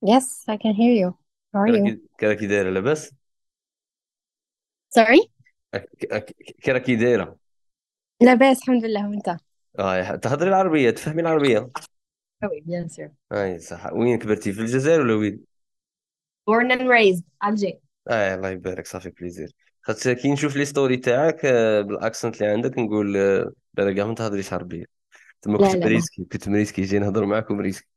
Yes, I can hear you. How are you? كراكي دايره لاباس. Sorry? كراكي دايره. لاباس الحمد لله وانت. تهضري العربيه، تفهمي العربيه. Oui, bien sûr. اي صح. وين كبرتي، في الجزائر ولا وين؟ Born and raised Alger. الله يبارك، صافي بليزير. خاطر كي نشوف لي ستوري تاعك بالاكسنت اللي عندك نقول بلا كاع ما تهضريش عربيه. تما لا لا لا. كنت مريسكي جاي نهضر معاك ومريسكي.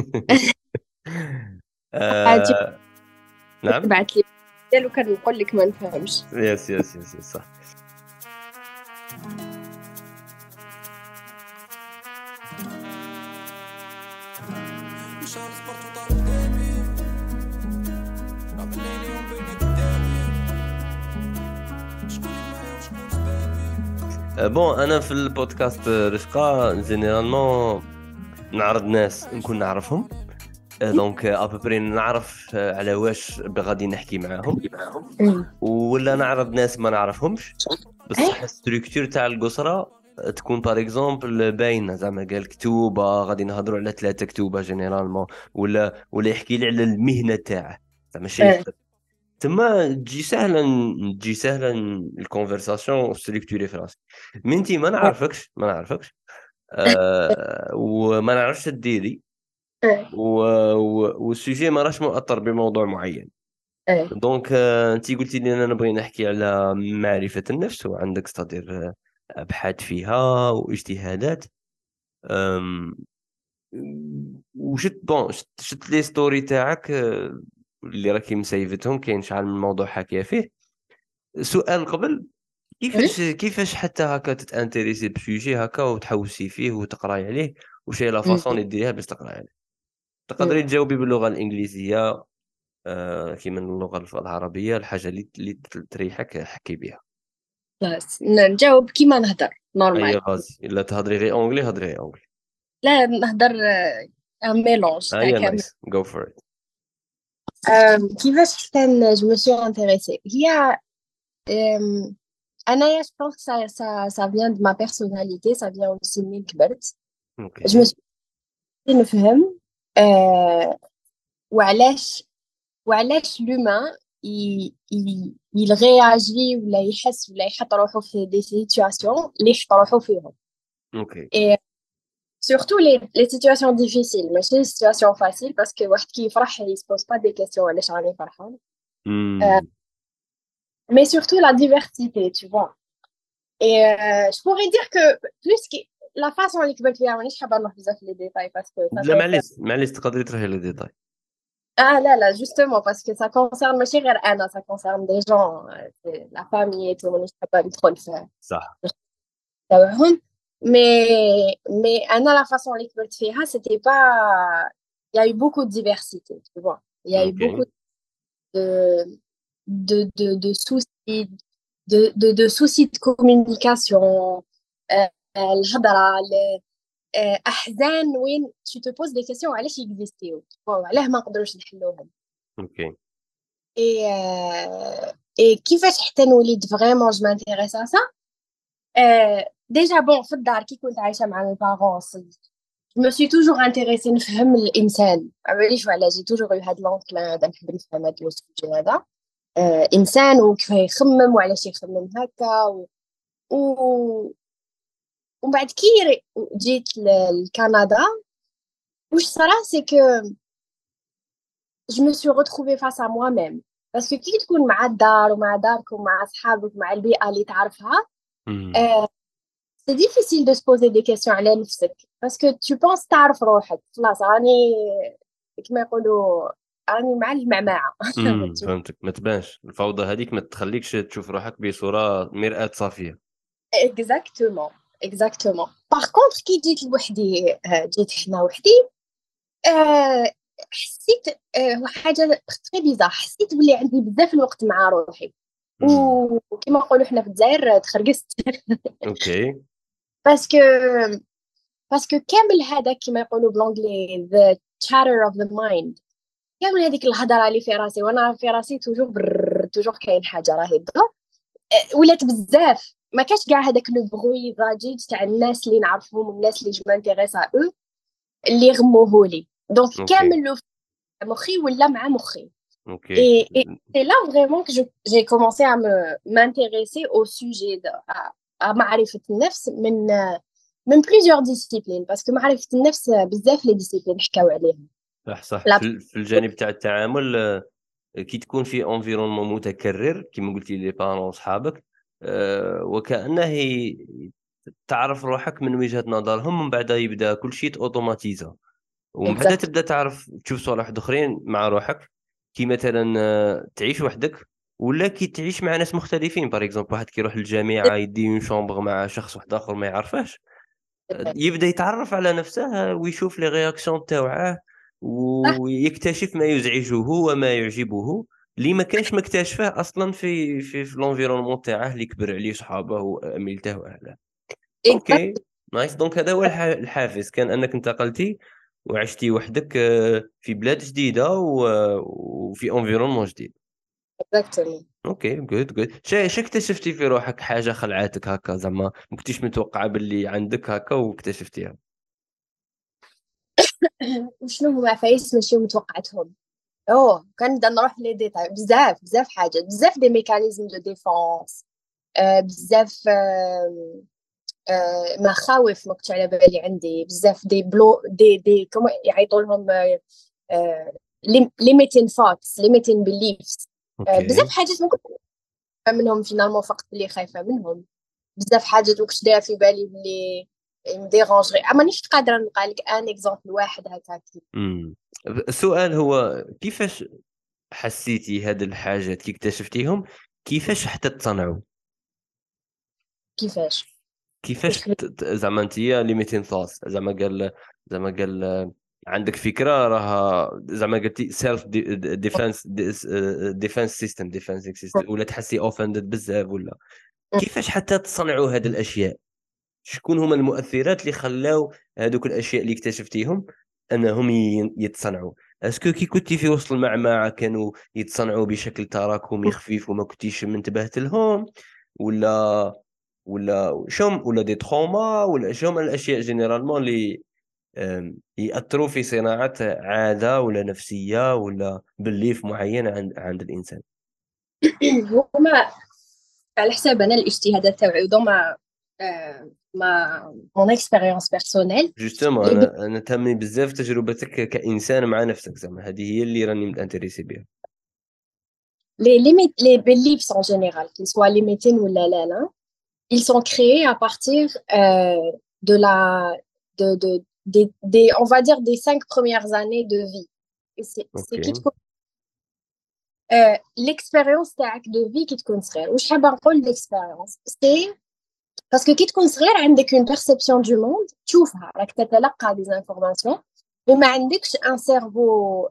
عادي. آه... نعم. تبعت لي رسالة وكان نقول لك ما نفهمش. يس يس يس يس، صح. مشان سبورت وطار قدامي راه الليل يوم بيني قدامي شكون اللي معايا وشكون سبابي. بون انا في البودكاست رفقه جينيرالمون نعرض ناس نكون نعرفهم. دونك ابوبري نعرف على واش غادي نحكي معاهم، ولا نعرض ناس ما نعرفهمش. بصح الستركتور تاع القصره تكون بار اكزومبل باينه، زعما قال كتوبه غادي نهضروا على 3 كتوبه جينيرالمون، ولا يحكي لي على المهنه تاعه، زعما شيء. تما تجي سهله الكونفرساسيون ستركتوري في راسي. من انتي ما نعرفكش وما نعرفش الديري والسوجي ما راش مؤثر بموضوع معين. دونك انت قلتي لي انا نبغي نحكي على معرفة النفس، وعندك صدير ابحاث فيها واجتهادات. أم، شفت لي ستوري تاعك اللي راكي مسيفتهم، كاين شحال من موضوع حكي فيه. سؤال قبل، كيفاش حتى هكا تتانتريسي بسوجي هكا وتحوسي فيه وتقراي عليه؟ وش هي لا فاصون اللي ديريها باش تقراي عليه؟ تقدري تجاوبي باللغة الإنجليزية كيما اللغة العربية، الحاجة اللي تريحك حكي بها. بس نجاوب كيما نهضر أي نورمال. غازي، إلا تهضري غير أونجلي هضري غير أونجلي. لا نهضر ميلونج تاع أي كامل. نايس، جو فور إت. كيفاش حتى جو مي سو انتريسي هي انا جو بونس ça vient de ma personnalité, ça vient aussi من كبرت. جو أوكي. me suis نفهم وعلاش لومان il réagit ولا يحس ولا يحط روحه في دي سيتواسيون اللي يحط روحه فيهم. أوكي. et surtout les situations difficiles ماشي les situations faciles parce que واحد كي يفرح il se pose pas des questions علاش راني فرحان. مم. mais surtout la diversité tu vois. et je pourrais dire que plus que la façon اللي كبرت فيها مانيش حابه نروح بزاف لي ديتاي parce que ça لا concerne. معليش تقدري تروحي للديتاي. Ah là là, justement, parce que ça concerne ماشي غير أنا, ça concerne des gens, c'est la famille et tout, مانيش حابة ندخل في صح. تبعهم. mais أنا la façon اللي كبرت فيها, c'était pas... Il y a eu beaucoup de diversité, tu vois. Il y a eu beaucoup أوكي. de, de soucis, de soucis de communication, الهضرة, أحزان وين tu te poses des questions علاش يكزيستيو, علاه ما نقدروش نحلوهم. أوكي. Et, كيفاش حتى نوليد فريمون جو مانتيريس ا سا. ديجا بون في الدار كي كنت عايشه مع مي بارونس جو مي سوي توجور انتيريسي نفهم الانسان. عرفتي وعلا جي توجور يو هاد لونكل هذا نحب نفهم هاد السوجي هذا. انسان وكيف يخمم وعلاش يخمم هكا و... ومن بعد كي جيت لكندا واش صرا سي كو je me suis retrouvée face à moi-même. Parce que كي تكون مع الدار ومع دارك ومع أصحابك ومع البيئة اللي تعرفها, مم. c'est difficile de se poser des questions على نفسك. Parce que tu penses تعرف روحك. خلاص راني كما يقولوا راني مع المعمعة. فهمتك. ما تبانش الفوضى هذيك، ما تخليكش تشوف روحك بصورة مرآة صافية. Exactement. Exactement. Par contre كي جيت لوحدي, جيت هنا وحدي, حسيت حاجة تري بيزار. حسيت بلي عندي بزاف الوقت مع روحي. وكما نقولوا حنا في الجزائر تخرقست. أوكي. باسكو كامل هذا كما يقولوا بالانجلي the chatter of the mind, كامل هذيك الهضره اللي في راسي وانا في راسي توجور كاين حاجه راهي تدور. ولات بزاف, ما كاش كاع هذاك لو بروي ضاجيج تاع الناس اللي نعرفهم والناس اللي جو مانتيريس ا او اللي يغموهولي. دونك أوكي. كامل مخي ولا مع مخي. اوكي Et c'est là vraiment que j'ai commencé à m'intéresser au sujet à معرفة النفس من plusieurs disciplines parce que معرفة النفس بزاف les disciplines حكاو عليهم. صح لا في الجانب تاع التعامل كي تكون في انفيرونمون متكرر كما قلتي لي بارون صحابك وكأنه تعرف روحك من وجهة نظرهم، من بعد يبدا كل شيء اوتوماتيزا، ومن بعد exact. تبدا تعرف تشوف صوالح اخرين مع روحك، كي مثلا تعيش وحدك ولا كي تعيش مع ناس مختلفين. باغ اكزومبل واحد كيروح للجامعه يدي اون شومبر مع شخص واحد اخر ما يعرفهاش، يبدا يتعرف على نفسه ويشوف لي رياكسيون تاوعه ويكتشف ما يزعجه وما يعجبه اللي ما كانش مكتشفه اصلا في الانفيرونمون تاعه اللي كبر عليه صحابه واميلته واهله. اوكي نايس. دونك هذا هو الحافز، كان انك انتقلتي وعشتي وحدك في بلاد جديده وفي انفيرونمون جديد. exactement. اوكي جود. شا اكتشفتي في روحك حاجه خلعتك هكا، زعما ما كنتيش متوقعه باللي عندك هكا واكتشفتيها؟ وشنو هما فايس ماشي متوقعتهم. كنبدا نروح لي ديتاي بزاف حاجات، بزاف دي ميكانيزم دو ديفونس، بزاف مخاوف ما كنتش على بالي عندي، بزاف دي كما يعيطوا لهم limiting thoughts limiting beliefs. بزاف حاجات ما كنت منهم فينالمون فقط اللي خايفه منهم، بزاف حاجات وكنت دايره في بالي اللي مديرونج غير مانيش قادره نلقى لك ان اكزامبل واحد هكاك. السؤال هو كيفاش حسيتي هاد الحاجات كي اكتشفتيهم، كيفاش حتى تصنعوا؟ كيفاش زعما انتيا ليميتين ثوتس، زعما قال عندك فكره راها زعما قلتي سيلف ديفنس سيستم ولا تحسي اوفندد بزاف ولا كيفاش حتى تصنعوا هاد الاشياء؟ شكون هما المؤثرات اللي خلاو هذوك الاشياء اللي اكتشفتيهم انهم يتصنعوا؟ اسكو كي كنتي في وسط المعمعه كانوا يتصنعوا بشكل تراكمي خفيف وما كنتيش منتبهت لهم، ولا شوم ولا دي تروما ولا شوم الاشياء جينيرالمون اللي ياثروا في صناعه عاده ولا نفسيه ولا بليف معين عند الانسان؟ هما على حساب انا الاجتهادات تاعي وما مون اكسبيريونس بيرسونيل. جوستومون انا تهمني بزاف تجربتك كانسان مع نفسك، زعما هذه هي اللي راني متانتريسي بها. les beliefs en général, qu'ils soient limités ou là, ils sont créés à partir de on va dire des 5 premières années de vie. Et c'est l'expérience de vie qui te concerne. Ou je sais pas quoi l'expérience. C'est parce que qui te concerne, عندك une perception du monde, تشوفها راك تتلقى des informations, mais ما عندكش un cerveau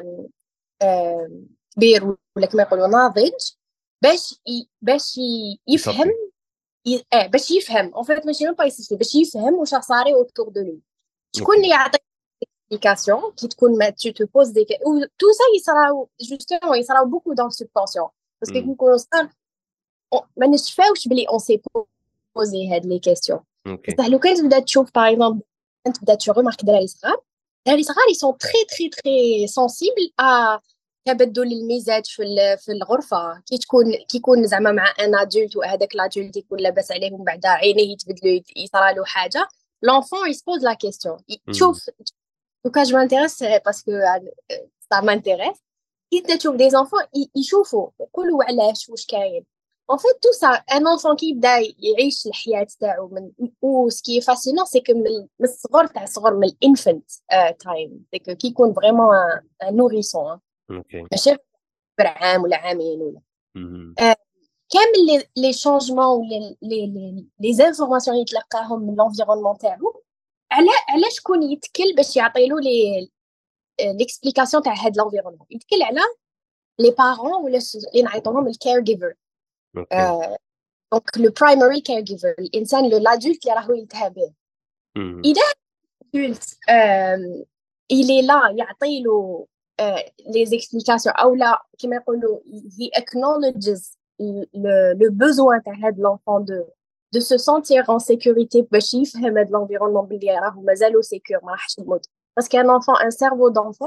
كبير ولا كما يقولوا ناضج باش يفهم باش يفهم en fait ماشي pas يصير باش يفهم واش صاري autour de lui. شكون اللي يعطيك explication qui تكون ما tu te poses des ou tout ça il sera beaucoup dans le subconscient parce que كنكونوا صغار ما نشفاوش بلي on s'est posé هاد les questions. بصح لو كان تبدا تشوف par exemple تبدا تشوف دراري صغار ils sont très très très sensibles à تبدل المزاج في الغرفه، كي يكون زعما مع ان ادولت وهذاك لادولت يكون لاباس عليه ومن بعد عينيه يتبدلوا يصرى له حاجه l'enfant il se pose la question. تشوف دوكا جو مانتيريس باسكو ça m'intéresse. كي تشوف des enfants يشوفوا يقولوا علاش واش كاين en fait tout ça un enfant qui يبدا يعيش الحياه تاعو من او سكي فاسينون سي كو من الصغر تاع الصغر من الانفنت تايم سي كي يكون فريمون نوريسون ماشي عام ولا عامين ولا كامل لي شونجمون ولا لي زانفورماسيون يتلقاهم من لونفيرونمون تاعو على شكون يتكل باش يعطيلو لي ليكسبليكاسيون تاع هاد لونفيرونمون. يتكل على لي بارون ولا اللي نعيطوهم الكير جيفر. دونك لو برايمري كير جيفر الانسان لادولت اللي راهو يلتهى به. اذا الادولت il est là يعطيلو les explications ou là qui he acknowledges le besoin de l'enfant de se sentir en sécurité باش يفهم هذا l'environnement بلي راهو مازالو sécure ما راحش يموت parce qu'un enfant un cerveau d'enfant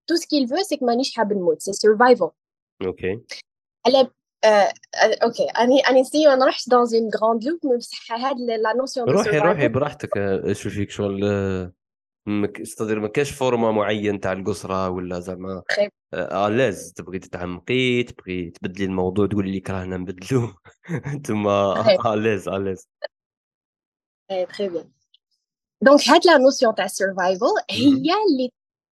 tout ce qu'il veut c'est que مانيش حاب نموت c'est survival. اوكي على اوكي اني سي ما نروحش dans une grande loop mais بصح هاد la notion de روحي survival براحتك. شو فيك شغل استدير ما كاش فورما معين تاع القصره ولا زعما très لاز تبغي تتعمقي تبغي تبدلي الموضوع تقولي لي كرهنا نبدلو ثم لاز très bien. Donc هاد la notion تاع survival هي اللي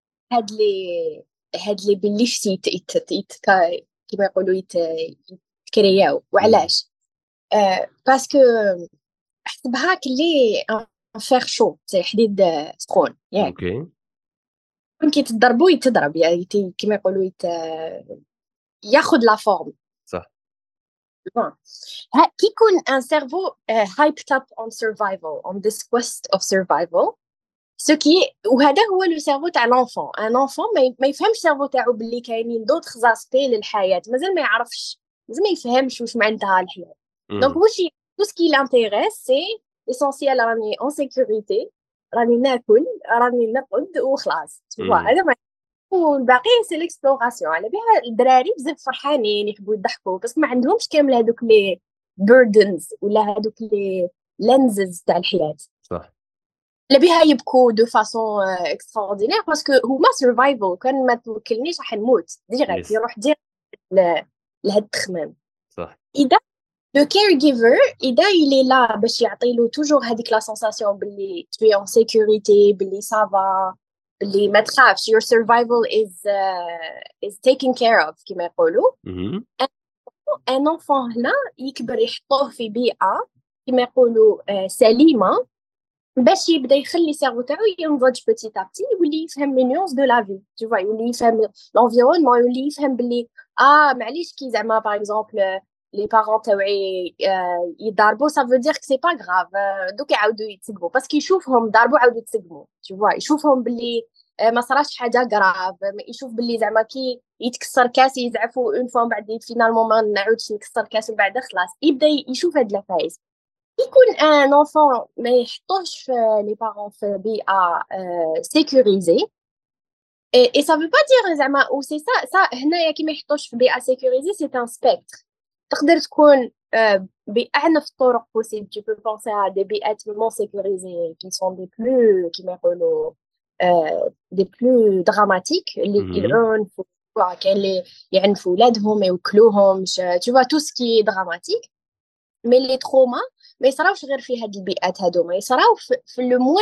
هاد اللي بليش كيما يقولوا يتكرياو وعلاش باسكو حسبها كلي فيغ شو سي حديد سخون ياك اوكي كي تضربو يتضرب يعني كيما يقولوا ياخذ لا فورم صح. كي يكون ان سيرفو hyped up on survival on this quest of survival ce qui وهذا هو لو سيرفو تاع لونفون ان انفون ما يفهمش سيرفو تاعو باللي كاينين دوطخ زاسبي للحياه مازال ما يعرفش مازال ما يفهمش واش معناتها الحياه دونك واش تو سكي لانتيريس سي essentiel راني en sécurité راني ناكل راني نرقد وخلاص هذا ما والباقي سي ليكسبلوراسيون على بها الدراري بزاف فرحانين يحبوا يضحكوا بس ما عندهمش كامل هذوك لي بيردنز ولا هذوك لي لينزز تاع الحياه صح على بها يبكوا دو فاسون اكستراوردينير باسكو هما سرفايفل كان ما توكلنيش راح نموت ديريكت يروح دير لهاد التخمام صح. اذا لو كير جيفر اذا يلي لا باش يعطيلو توجور هذيك لا سونساسيون باللي tu es en sécurité باللي سافا باللي ما تخافش your survival is taken care of كما يقولوا ان انفون هنا يكبر يحطوه في بيئه كما يقولوا سليمه باش يبدا يخلي سيرفو تاعو ينضج بتي تابتي يولي يفهم لي نيونس دو لا في tu vois يولي يفهم l'environnement يولي يفهم باللي معليش كي زعما باغ اكزومبل لي بارون تاوعي يضربوا ça veut dire que c'est pas grave دوك يعاودوا يتسقموا باسكو يشوفهم ضربوا عاودوا يتسقموا tu vois يشوفهم باللي ما صراش حاجه غراف يشوف باللي زعما كي يتكسر كاس يزعفوا اون فوا من بعد فينالمون ما نعاودش نكسر كاس من بعد خلاص يبدا يشوف هاد الفايز يكون ان انفون ما يحطوش لي بارون في بيئه سيكوريزي et ça veut pas dire زعما ou c'est ça هنايا كي ما يحطوش في بيئه سيكوريزي سي ان سبيكتر تقدر تكون بأعنف الطرق possible tu peux penser à des بيئات non sécurisées qui sont des plus كيما يقولوا des plus dramatiques اللي العنف كاين اللي يعنفوا ولادهم ما يوكلوهمش tu vois tout ce qui est dramatique mais les traumas ما يصراوش غير في هاد البيئات هادوما يصراو في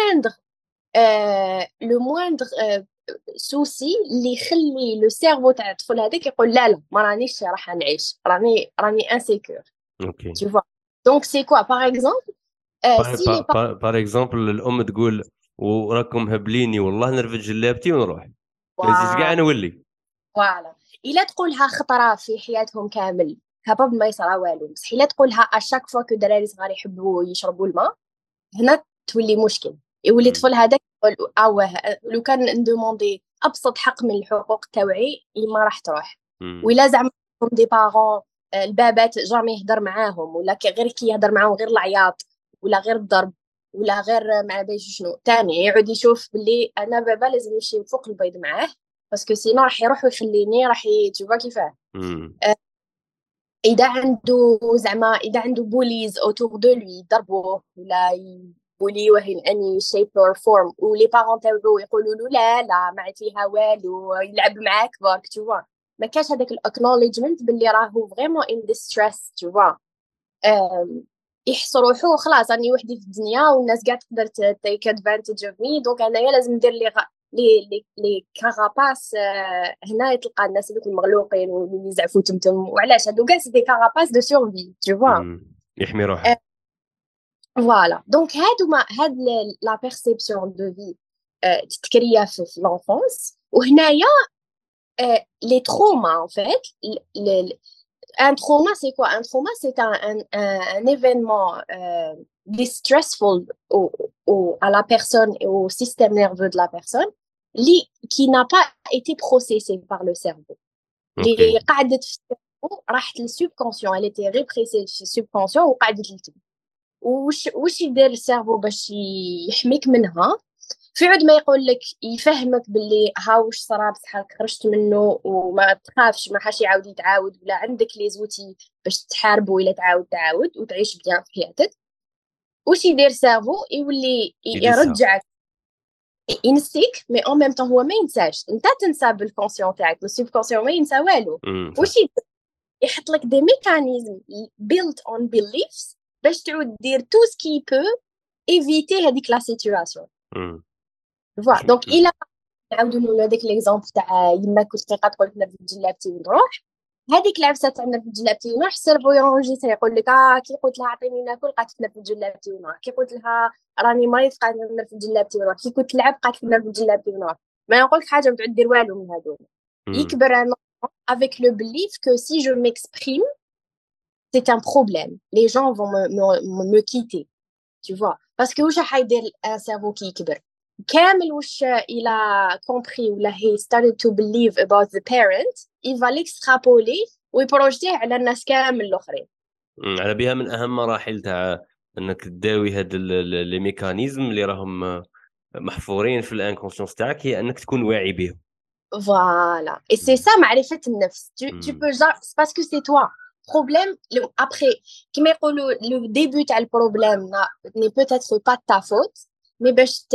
لو موندر سوسي اللي يخلي لو سيرفو تاع الطفل هذاك يقول لا ما رانيش راح نعيش راني انسيكور اوكي tu vois donc c'est quoi par exemple si les par exemple الام تقول وراكم هبليني والله نرفد جلابتي ونروح لازم كاع نولي فوالا الا تقولها خطره في حياتهم كامل كابابل ما يصرا والو بصح الا تقولها اشاك فوا كو دراري صغار يحبوا يشربوا الماء هنا تولي مشكل يولي الطفل هذاك يقول لو كان ندوموندي ابسط حق من الحقوق التوعي ما راح تروح ولا زعما دي بارون البابات جامي يهضر معاهم ولا غير كي يهضر معاهم غير العياط ولا غير الضرب ولا غير ما باش شنو تاني يعود يشوف باللي انا بابا لازم يمشي فوق البيض معاه باسكو سينو راح يروح ويخليني راح تشوفا كيفاه اذا عنده بوليز اوتور دو لوي يضربوه ولا يبوليوه in any shape or form ولي بارون تاعو يقولوا له لا ما عاد فيها والو يلعب معاك برك tu vois ما كاش هذاك الاكنولجمنت باللي راهو فريمون in distress tu vois يحس روحو خلاص راني وحدي في الدنيا والناس كاع تقدر take advantage of me دونك انايا لازم ندير لي كاراباس هنا تلقى الناس اللي المغلوقين واللي يزعفوا تمتم وعلاش هادو كاع دي كاراباس دو سورفي tu vois يحمي روحه فوالا دونك هاد لا بيرسيبسيون دو في تتكريا في لونفونس وهنايا les traumas en fait un trauma c'est quoi un trauma c'est un événement distressful à la personne et au système nerveux de la personne qui n'a pas été processé par le cerveau اللي قعدت في السيرفو راحت للسوبكونسيون elle était répressée في السوبكونسيون وقعدت لتم واش يدير السيرفو باش يحميك منها في عود ما يقول لك يفهمك باللي هاوش صرا بصح خرجت منه وما تخافش ما حاش يعاود يتعاود ولا عندك لي زوتي باش تحاربوا الا تعاود وتعيش بيان في حياتك. واش يدير سيرفو يولي يدسها. يرجعك ينسيك مي اون ميم طون هو ما ينساش انت تنسى بالكونسيون تاعك السوب كونسيون ما ينسى والو. صح. واش يدير يحط لك دي ميكانيزم built on beliefs باش تعود دير تو سكي بو ايفيتي هذيك لا سيتوياسيون. فوالا دونك الى نعاودوا نقولوا هذاك ليكزامبل تاع يما كنت تلقى تقول لك نرفد جلابتي ونروح، هذيك العفسه تاع نرفد جلابتي ونروح السيرفو يونجيستري يقول لك كي قلت لها عطيني ناكل قالت نرفد جلابتي ونروح، كي قلت لها راني مريض قالت نرفد جلابتي ونروح، كي كنت تلعب قالت نرفد جلابتي ونروح. ما نقول لك حاجه ما تعود دير والو من هذول. يكبر un enfant avec le belief que si je m'exprime c'est un problème, les gens vont me quitter, tu vois, parce que واش راح يدير un cerveau كي يكبر كامل واش il a compris ولا he started to believe about the parent il va l'extrapoler ويبروجتيه على الناس كامل الاخرين. على بها من اهم مراحل تاع انك تداوي هاد لي ميكانيزم اللي راهم محفورين في الانكونسيونس تاعك، هي انك تكون واعي بهم. Voilà. Et c'est ça معرفة النفس. Tu peux genre, c'est parce que c'est toi. Problème, après, كما يقولوا le début تاع البروبلème n'est peut-être pas de ta faute, mais باش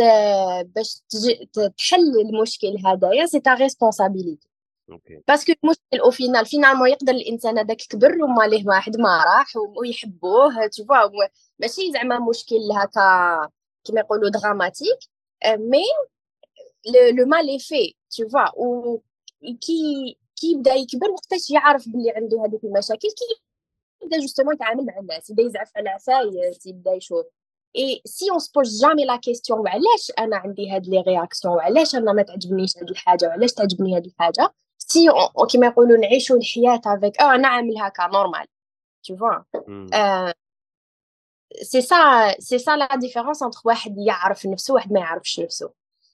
تحل المشكل هذايا c'est ta responsabilité. parce que المشكل au final finalement يقدر الإنسان هذاك كبر وما ليه واحد ما راح ويحبوه tu vois ماشي زعما مشكل هكا كما يقولوا دراماتيك mais le mal est fait tu vois كي يبدا يكبر وقتاش يعرف باللي عنده هذيك المشاكل كي يبدا جوستومون يتعامل مع الناس يبدا يزعف على عفايس يبدا يشوف. et si on se pose jamais la question وعلاش انا عندي هاد لي رياكسيون وعلاش انا ما تعجبنيش هاد الحاجه وعلاش تعجبني هاد الحاجه si كيما يقولوا نعيشوا الحياه avec انا عامل هكا نورمال tu vois. c'est ça la différence entre واحد يعرف نفسه وواحد ما يعرفش نفسه.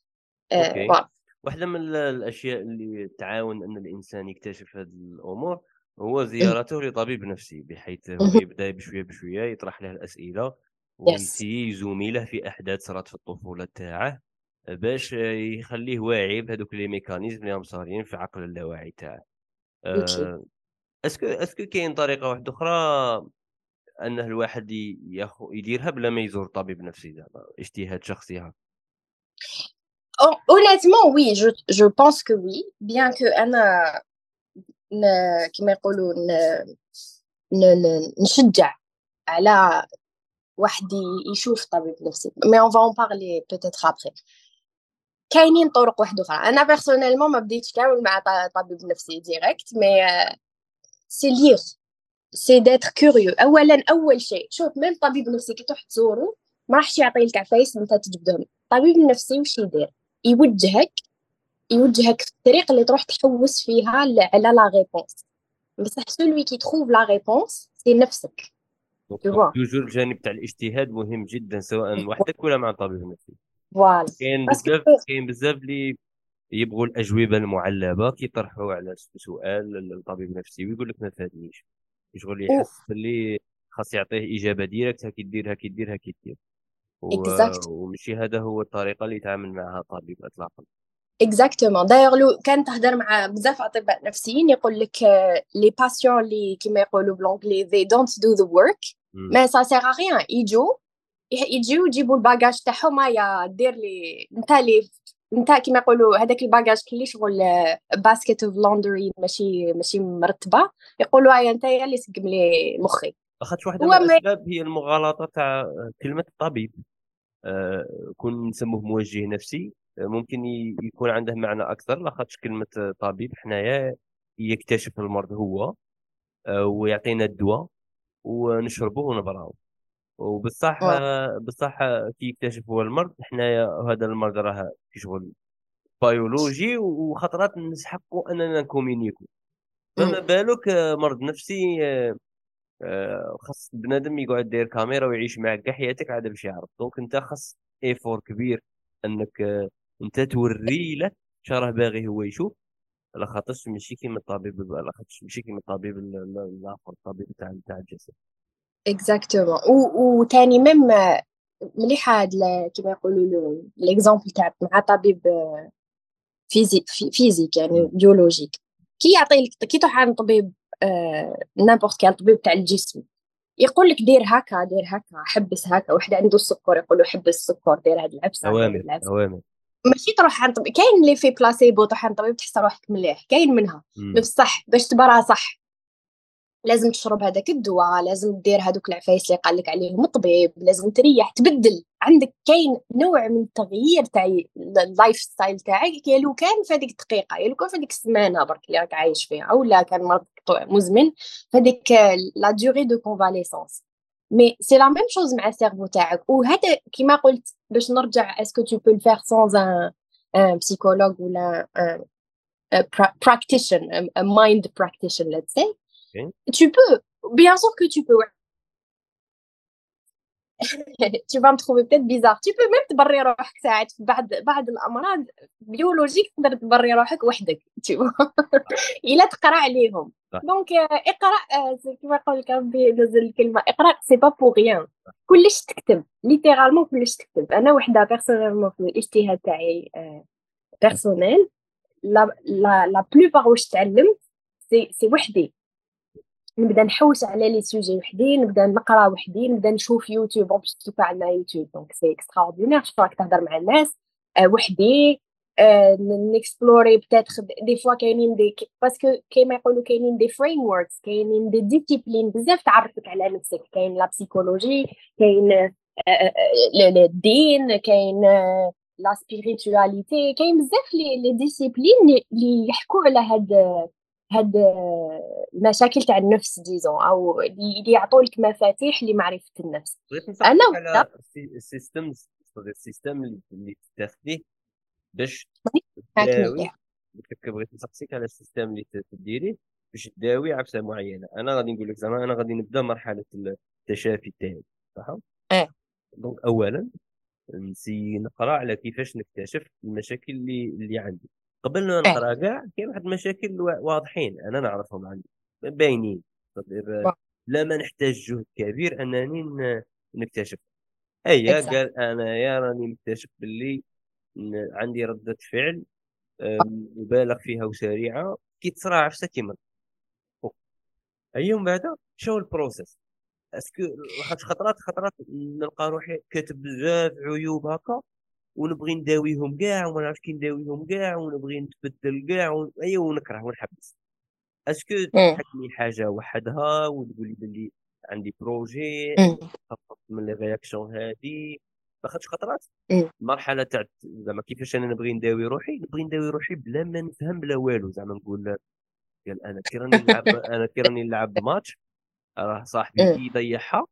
واحدة من الأشياء اللي تعاون أن الإنسان يكتشف هذه الأمور هو زيارته لطبيب نفسي، بحيث هو يبدأ بشوية يطرح له الأسئلة ويزومي له في أحداث صارت في الطفولة تاعه باش يخليه واعي بهذوك لي ميكانيزم اللي هم صارين في عقل اللاواعي تاعه. اسكو كاين طريقة واحدة أخرى أنه الواحد يديرها بلا ما يزور طبيب نفسي، زعما اجتهاد شخصي هكا؟ honnêtement oui je pense que oui bien que أنا كما يقولوا نشجع على واحد يشوف طبيب نفسي mais on va en parler peut-être après. كاينين طرق واحدة أخرى. أنا personnellement ما بديتش كامل مع طبيب نفسي direct mais c'est lire c'est d'être curieux. أول شيء شوف من طبيب نفسي كي تروح تزوره ما راحش يعطيلك عفايس انت تجبدهم. الطبيب النفسي وش يدير يوجهك في الطريق اللي تروح تحوس فيها على لا ريبونس بصح celui qui trouve la réponse c'est نفسك. توجور الجانب تاع الاجتهاد مهم جدا سواء وحدك ولا مع طبيب نفسي. فوالا كاين بزاف اللي يبغوا الاجوبه المعلبه كيطرحوا على سؤال للطبيب النفسي ويقول لك ما فادنيش شغل يحس باللي خاص يعطيه اجابه ديريكت هكي دير ومشي هذا هو الطريقه اللي يتعامل معها الطبيب اطلاقا. exactement d'ailleurs لو كان تهضر مع بزاف اطباء نفسيين يقول لك لي باسيون اللي كيما يقولوا بالانجلي they don't do the work mais ça sert à rien يجوا يجيبوا الباجاج تاعهم يا دير لي انت كيما يقولوا هذاك الباجاج كلي شغل باسكيت اوف لوندري ماشي مرتبه يقولوا هيا انت يا اللي سقم لي مخي. اخذت واحده من الاسباب هي المغالطه تاع كلمه الطبيب كون نسموه موجه نفسي ممكن يكون عنده معنى اكثر لاخاطش كلمه طبيب حنايا يكتشف المرض هو ويعطينا الدواء ونشربه ونبراو وبصح كي يكتشف هو المرض حنايا هذا المرض راه في شغل بيولوجي وخطرات نسحقوا اننا نكومينيكو فما بالك مرض نفسي خاص بنادم يقعد داير كاميرا ويعيش معك كاع حياتك عاد باش يعرف. دونك انت خاص ايفور كبير انك انت توري له شراه باغي هو يشوف على خاطرش ماشي كيما الطبيب على خاطرش ماشي كيما الطبيب الاخر الطبيب تاع الجسد. اكزاكتومون وثاني ميم مليحه هاد كيما يقولوا ليكزامبل تاع مع طبيب فيزيك يعني بيولوجيك. كي يعطي لك كي تروح عند طبيب نابورت كان طبيب تاع الجسم يقول لك دير هكا دير هكا حبس هكا. واحد عنده السكر يقول له حبس السكر دير هاد العبسه دير هاد اوامر العبسه. اوامر. ماشي تروح عند طبيب كاين اللي في بلاسيبو تروح عند طبيب تحس روحك مليح كاين منها. بصح باش تبرا صح لازم تشرب هذاك الدواء لازم دير هذوك العفايس اللي قال لك عليهم الطبيب لازم تريح تبدل عندك كاين نوع من التغيير تاع اللايف ستايل تاعك يا لو كان في هذيك الدقيقه يا لو كان في هذيك السمانه برك اللي راك عايش فيها ولا كان مرض مزمن في هذيك لا دوري دو كونفاليسونس. مي سي لا ميم شوز مع السيرفو تاعك. وهذا كيما قلت باش نرجع اسكو تو بو الفير سانز ان بسيكولوج ولا practitioner a mind practitioner let's say. Okay. Tu peux, bien sûr que tu peux. Tu vas me trouver peut-être bizarre. Tu peux même تبري روحك ساعات في بعض الأمراض بيولوجيك تقدر تبري روحك وحدك. Tu vois. إلا تقرأ عليهم. دونك اقرأ كيما يقول لك ربي نزل الكلمة اقرأ سي با بور ريان. كلش تكتب ليترالمون كلش تكتب. أنا وحدة بيرسونيلمون في الاجتهاد تاعي بيرسونيل لا بلوبار واش تعلمت سي وحدي. نبدا نحوس على لي سوجي وحدي نبدا نقرا وحدي نبدا نشوف يوتيوب بس توقع عندنا يوتيوب دونك سي اكستراوردينير راك تهضر مع الناس وحدي نكسبلوري بتاتر دي فوا كاينين دي باسكو كيما يقولوا كاينين دي فريم ووركس كاينين دي ديسيبلين بزاف تعرفك على نفسك. كاين لا بسيكولوجي كاين الدين كاين لا سبيريتواليتي كاين بزاف لي ديسيبلين اللي يحكوا على هاد المشاكل تاع النفس ديزون او اللي يعطوا لك مفاتيح لمعرفه النفس. بغيت انا نسقسيك على السيستم اللي تاخذيه باش تداوي. بغيت نسقسيك على السيستم اللي تديريه باش تداوي عفسه معينه. انا غادي نقول لك زعما انا غادي نبدا مرحله التشافي تاعي صح. دونك اولا نقرا على كيفاش نكتشف المشاكل اللي عندي. قبل ما نقرا كاع كاين واحد المشاكل واضحين انا نعرفهم عندي باينين لا ما نحتاج جهد كبير انني نكتشف. قال انا يا راني مكتشف باللي عندي ردة فعل مبالغ فيها وسريعه كي تصرى عفسه كيما من بعد شنو البروسيس. اسكو خطرات نلقى روحي كاتب بزاف عيوب هكا ونبغي نداويهم كاع وما نعرفش كي نداويهم كاع ونبغي نتبدل كاع ونكره ونحبس. اسكو تحكني حاجه وحدها وتقول لي بلي عندي بروجي نخفف من لي رياكسيون هذه. لاخاطش خطرات المرحله تاع زعما كيفاش انا نبغي نداوي روحي بلا ما نفهم بلا والو. زعما نقول قال انا كي راني نلعب ماتش راه صاحبي كي يضيعها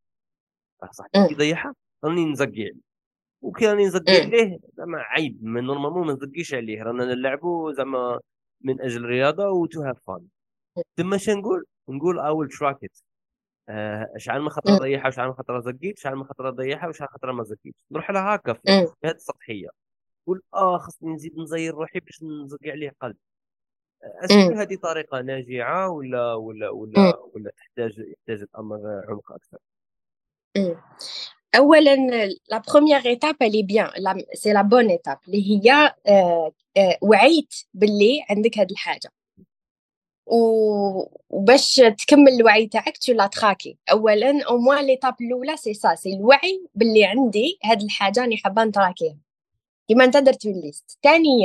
راني نزقي عليه وكي راني نزقي عليه زعما عيب من نورمالمون ما نزقيش عليه رانا نلعبوا زعما من اجل الرياضه وتو هاف فان. ثم نقول اول تراكت شحال من خطره ضيعها وشحال من خطره زقيت شحال من خطره ضيعها وشحال من خطره ما زقيتش. نروح لها هكا في هذه السطحيه نقول خصني نزيد نزير روحي باش نزقي عليه قلب. اسكو هذه طريقه ناجعه ولا يحتاج الامر عمق اكثر؟ اولا لا بروميير ايتاب اللي بيان سي لا بون ايتاب اللي هي وعيت باللي عندك هذه الحاجه وباش تكمل الوعي تاعك تو لا تراكي. اولا او موان ليتاب الاولى سي سي الوعي باللي عندي هذه الحاجه راني حابه نتراكيها كيما انت درت ليست.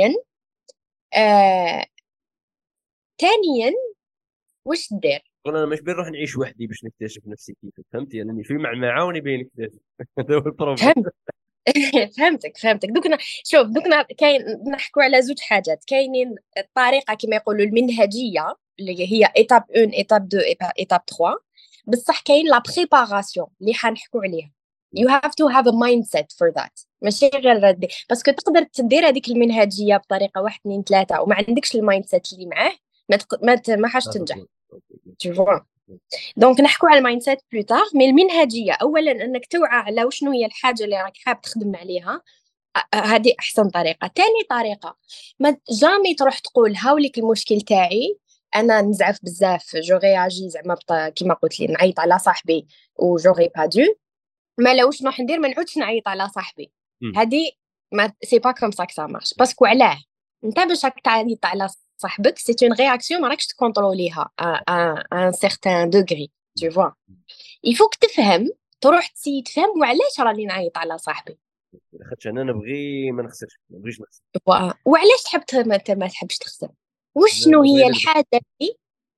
ثانيا واش دير؟ انا مش بنروح نعيش وحدي باش نكتشف نفسي كيف فهمتي يعني في معاوني بين نكتشف هذا هو البروبليم. فهمتك. دوكنا كاين نحكوا على زوج حاجات. كاينين الطريقه كما يقولوا المنهجيه اللي هي ايتاب 1 ايتاب 2 ايتاب 3 بصح كاين لا بريباراسيون اللي حنحكوا عليها. you have to have a mindset for that ماشي غير باسكو تقدر تدير هذيك المنهجيه بطريقه 1 2 3 وما عندكش المايند سيت اللي معاه ما حاش تنجح. tu vois دونك نحكوا على المايند سيت بلو تار. مي المنهجيه اولا انك توعى على وشنو هي الحاجه اللي راك حاب تخدم عليها هذه احسن طريقه. ثاني طريقه ما جامي تروح تقول هاوليك المشكل تاعي انا نزعف بزاف جو رياجي زعما كيما قلت لي نعيط على صاحبي و جو ري با دو ما لوش نروح ندير، ما نعودش نعيط على صاحبي. مم. هذه ما سي با كوم سا كو سا مارش. باسكو علاه انت باش راك تعيط على صاحبك سي اون رياكسيون ما راكش تكونتروليها ان سيغتان دوغري tu vois. يفوك تفهم، تروح تسيي تفهم وعلاش راني نعيط على صاحبي. خاطش انا نبغي ما نخسرش، ما نبغيش نخسر. وعلاش تحب ما تحبش تخسر، انا وشنو نبغي هي نربح. الحاجه اللي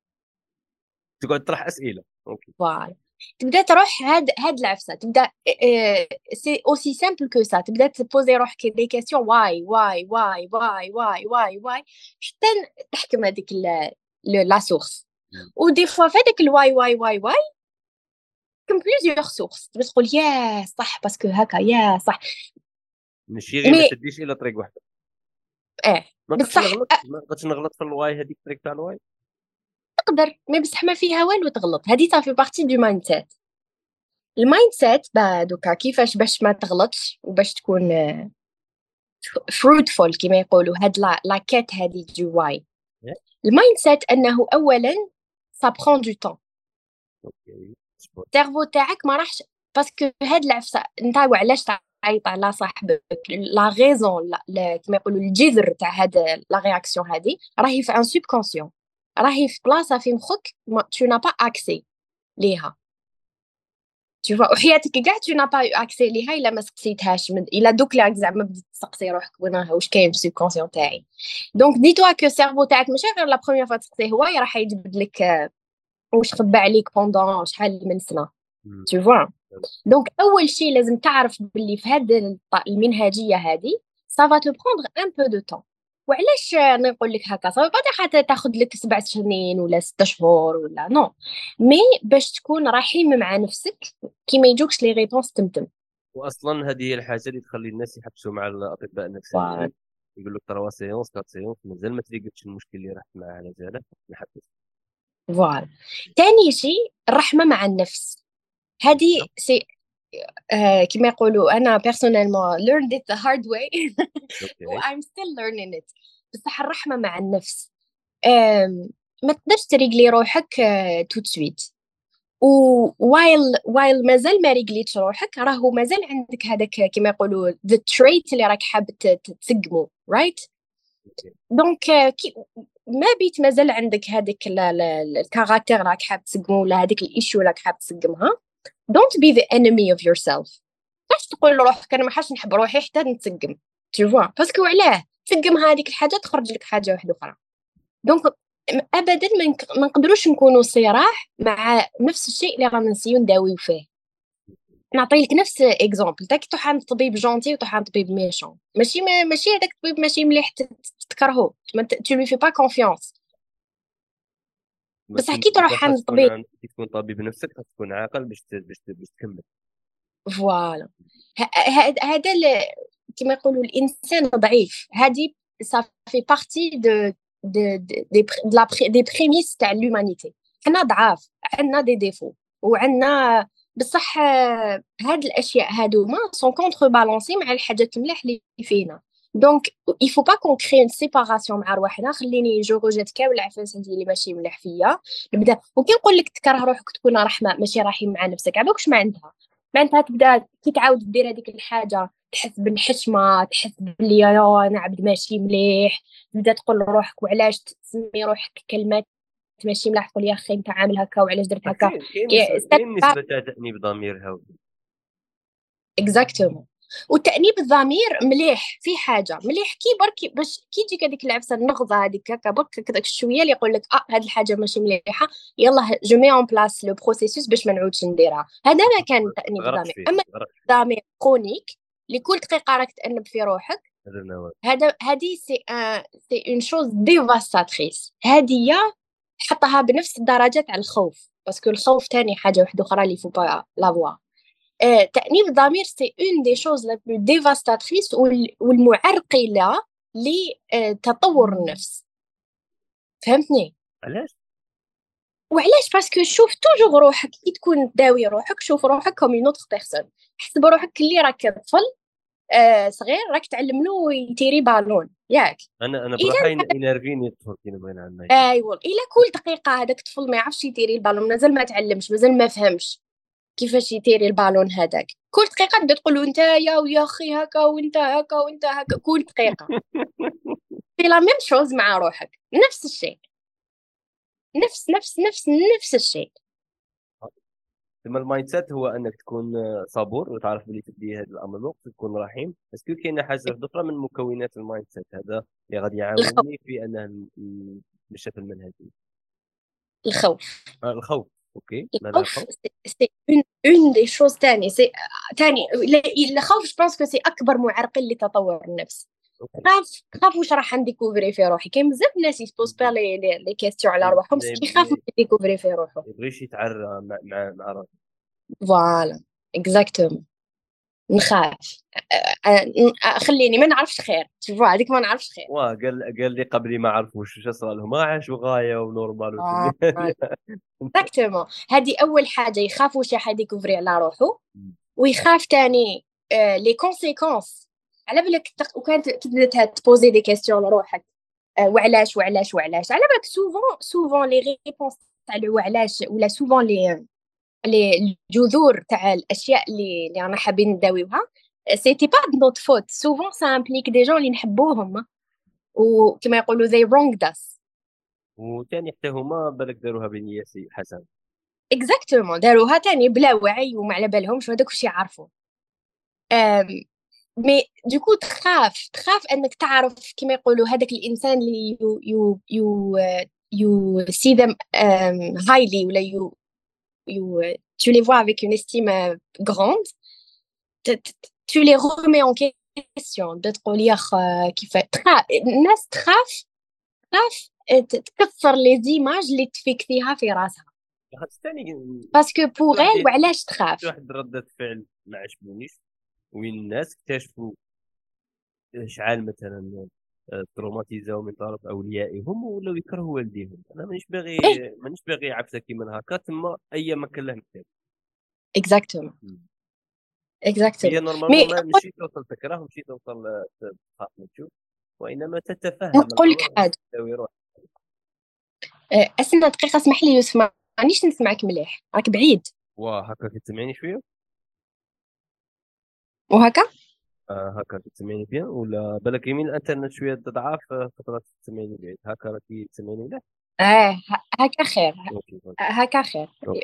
تقعد تطرح اسئله. اوكي. فوالا تبدا تروح هاد العفسه، تبدا سي اوسي سامبل كو سا، تبدا تبوزي روحك دي كيسيون واي واي واي واي واي واي واي حتى تحكم هذيك لا سورس. مم. ودي فوا فهاداك الواي واي واي واي كم بليزيور سورس تبدا تقول يا صح باسكو هكا يا صح. ماشي غير ما مي تديش الا طريق واحده. اه ما نقدرش بصح نغلط، ما نقدرش نغلط في الواي، هذيك الطريق تاع الواي. تقدر، مي بصح ما فيها والو تغلط. هذه صافي بارتي دو مايند سيت. المايند سيت دوكا كيفاش باش ما تغلطش وباش تكون fruitful كما يقولوا. هاد لا كيت هذه دو واي. المايند سيت انه اولا ça prend du temps. اوكي. السيرفو تاعك ما راحش باسكو هاد العفسه نتاع علاش تعيط على صاحبك، لا غيزون كما يقولوا الجذر تاع هاد لا رياكسيون هذه راهي في ان سوبكونسيون، راهي في بلاصه في مخك tu n'as pas accès ليها. tu vois وحياتك كاع tu n'as pas eu accès ليها الا ما سقسيتهاش الا دوك لا زعما بديت تسقسي روحك وين واش كاين في السوبكونسيون تاعي. دونك دي توا كو السيرفو تاعك ماشي غير لا بروميير فوا تسقسيه هو راح يجبد لك واش خبى عليك بوندون شحال من سنه. tu vois. دونك اول شيء لازم تعرف باللي في هذه المنهجيه هذه ça va te prendre un peu de temps. وعلاش نقول لك هكا؟ صافي حتى تاخذ لك 7 سنين ولا 6 شهور ولا نو، مي باش تكون رحيم مع نفسك كي ما يجوكش لي ريبونس تمتم. واصلا هذه هي الحاجه اللي تخلي الناس يحبسوا مع الاطباء النفسانيين، يقول لك 3 سيونس 4 سيونس مازال ما تلقيتش المشكل اللي رحت معاه على جاله نحبس. فوالا. ثاني شيء الرحمه مع النفس. هذه سي كما يقولوا انا بيرسونيلمون learned it the hard way و I'm still learning it. بصح الرحمه مع النفس ما تقدرش تريقلي روحك تو سويت، وايل مازال ما ريقليتش روحك راهو مازال عندك هذاك كما يقولوا the trait اللي راك حاب تسقمو رايت. دونك ما بيت مازال عندك هذاك الكاركتير راك حاب تسقمو ولا هذيك الايشيو راك حاب تسقمها. don't be the enemy of yourself. باش تقول لروحك انا ما حاش نحب روحي حتى نتسقم tu vois باسكو علاه تسقم هذيك الحاجه تخرج لك حاجه واحده اخرى. دونك ابدا ما نقدروش نكونوا صراح مع نفس الشيء اللي رانا نسيو نداويو فيه. نعطي لك نفس اكزامبل تاك تروح عند طبيب جونتي وتروح عند طبيب ميشون، ماشي هذاك الطبيب ماشي مليح تكرهه tu lui fais pas confiance. بصح كي تروح عند طبيب كي تكون طبيب نفسك تكون عاقل باش تكمل. فوالا. هذا كما يقولوا الانسان ضعيف. هذه صافي بارتي دي بريميس تاع لومانيتي. حنا ضعاف، عندنا دي ديفو وعندنا بصح هاد الاشياء هادوما سون كونتر بالونسي مع الحاجات الملاح اللي فينا. دونك il faut pas qu'on crée une séparation مع رواحنا. خليني جو روجيت كامل العفاس اللي ماشي ملاح فيا نبدا. وكي نقول لك تكره روحك تكون رحمه ماشي رحيم مع نفسك على واش معناتها تبدا كي تعاود دير هذيك الحاجه تحس بالحشمه، تحس بلي انا عبد ماشي مليح، تبدا تقول لروحك وعلاش تسمي روحك كلمات ماشي ملاح، تقول يا اخي انت عامل هكا وعلاش درت هكا. كاين نسبه تاع تانيب ضمير هاو اكزاكتومون. والتأنيب الضمير مليح في حاجه مليح كي بركي باش كي تجيك هذيك العفسه النغزه هذيك هكا برك كذاك شويه اللي يقول لك هذه الحاجه ماشي مليحه يلا جو مي اون بلاص لو بروسيسوس باش ما نعودش نديرها. هذا ما كان تأنيب الضمير. اما ضمير كرونيك اللي كل دقيقه راك تأنب في روحك هذه سي اون شوز ديفاستاتريس. هذه حطها بنفس الدرجه تاع الخوف باسكو الخوف تاني حاجه واحده اخرى اللي فو با لافوا. تأنيب الضمير سي اون دي شوز لا بلو ديفاستاتريس والمعرقله لتطور النفس. فهمتني علاش؟ وعلاش؟ باسكو شوف توجور روحك كي تكون داوي روحك شوف روحك كوم اون اوتر بيرسون. حسب روحك اللي راك طفل صغير راك تعلم له يتيري بالون ياك. انا بروحي ينرفيني الطفل كي نبغي نعلمه. ايوا الا كل دقيقه هذاك الطفل ما يعرفش يتيري البالون مازال ما تعلمش مازال ما فهمش كيفاش يتيري البالون هذاك. كل دقيقه تبدا تقول له انت يا اخي هكا وانت هكا وانت هكا كل دقيقه. في لا ميم شوز مع روحك، نفس الشيء، نفس الشيء. ثم المايند سيت هو انك تكون صبور وتعرف بلي تدي هذا الامر الوقت، تكون رحيم. بس كاينه حاجه اخرى من مكونات المايند سيت هذا اللي غادي الخوف، يعاوني في انه نمشي في المنهج. الخوف، الخوف. اوكي، ماذا الخوف الخوف؟ سي اون دي شوز تاني. سي تاني الخوف جو بونس كو سي اكبر معرقل لتطور النفس. اوكي. خاف واش راح نديكوفري في روحي. كاين بزاف الناس يسبوز با لي كيستيون على روحهم بس يخافوا يديكوفري في روحه. يبغيش يتعرى مع راسه. فوالا اكزاكتومون. نخاف، خليني ما نعرفش خير. تشوفوا هذيك ما نعرفش خير. واه قال لي قبلي ما عرفوش واش صار لهم، ما عاشوا غايه ونورمال اكزاكتومون. هذه اول حاجه، يخاف واش راح يديكوفري على روحه. ويخاف تاني لي كونسيكونس. على بالك وكانت تبدا تبوزي دي كيستيون لروحك، وعلاش وعلاش وعلاش. على بالك سوفون لي ريبونس تاع وعلاش، ولا سوفون لي الجذور تاع الاشياء اللي رانا حابين نداويوها سيتي با نوت فوت. سوفون سا امبليك دي جون اللي نحبوهم وكما يقولوا they wronged us. وثاني حتى هما بالك داروها بنيه حسن. اكزاكتومون، داروها تاني بلا وعي وما على بالهمش، هذاك واش يعرفوا. مي دوكو تخاف انك تعرف كما يقولوا هذاك الانسان اللي you see them highly ولا tu les vois avec une estime grande. tu les remets en question. تقول يا اخ كيف الناس تخاف تكسر لي زيماج اللي تفيكسيها في راسها باسكو بوغ وعلاش تخاف. واحد ردة فعل ما عجبونيش وين الناس اكتشفوا شحال مثلا تروماتيزاو من طرف اوليائهم ولاو يكرهوا والديهم. انا مانيش باغي عفسه كيما هكا تما اي ما كان له مثال. اكزاكتومون هي نورمالمون ماشي توصل تكره، ماشي توصل تخاف تشوف، وانما تتفهم. نقول لك حاجه اسمع دقيقه، اسمح لي يوسف، مانيش نسمعك مليح، راك بعيد. هكا كتسمعني شويه وهكا هكا كتسمعني بيان ولا بالك يمين الانترنت شويه ضعاف خطرات تسمعني بعيد؟ هكا راكي تسمعني مليح. هكا خير. هكا خير.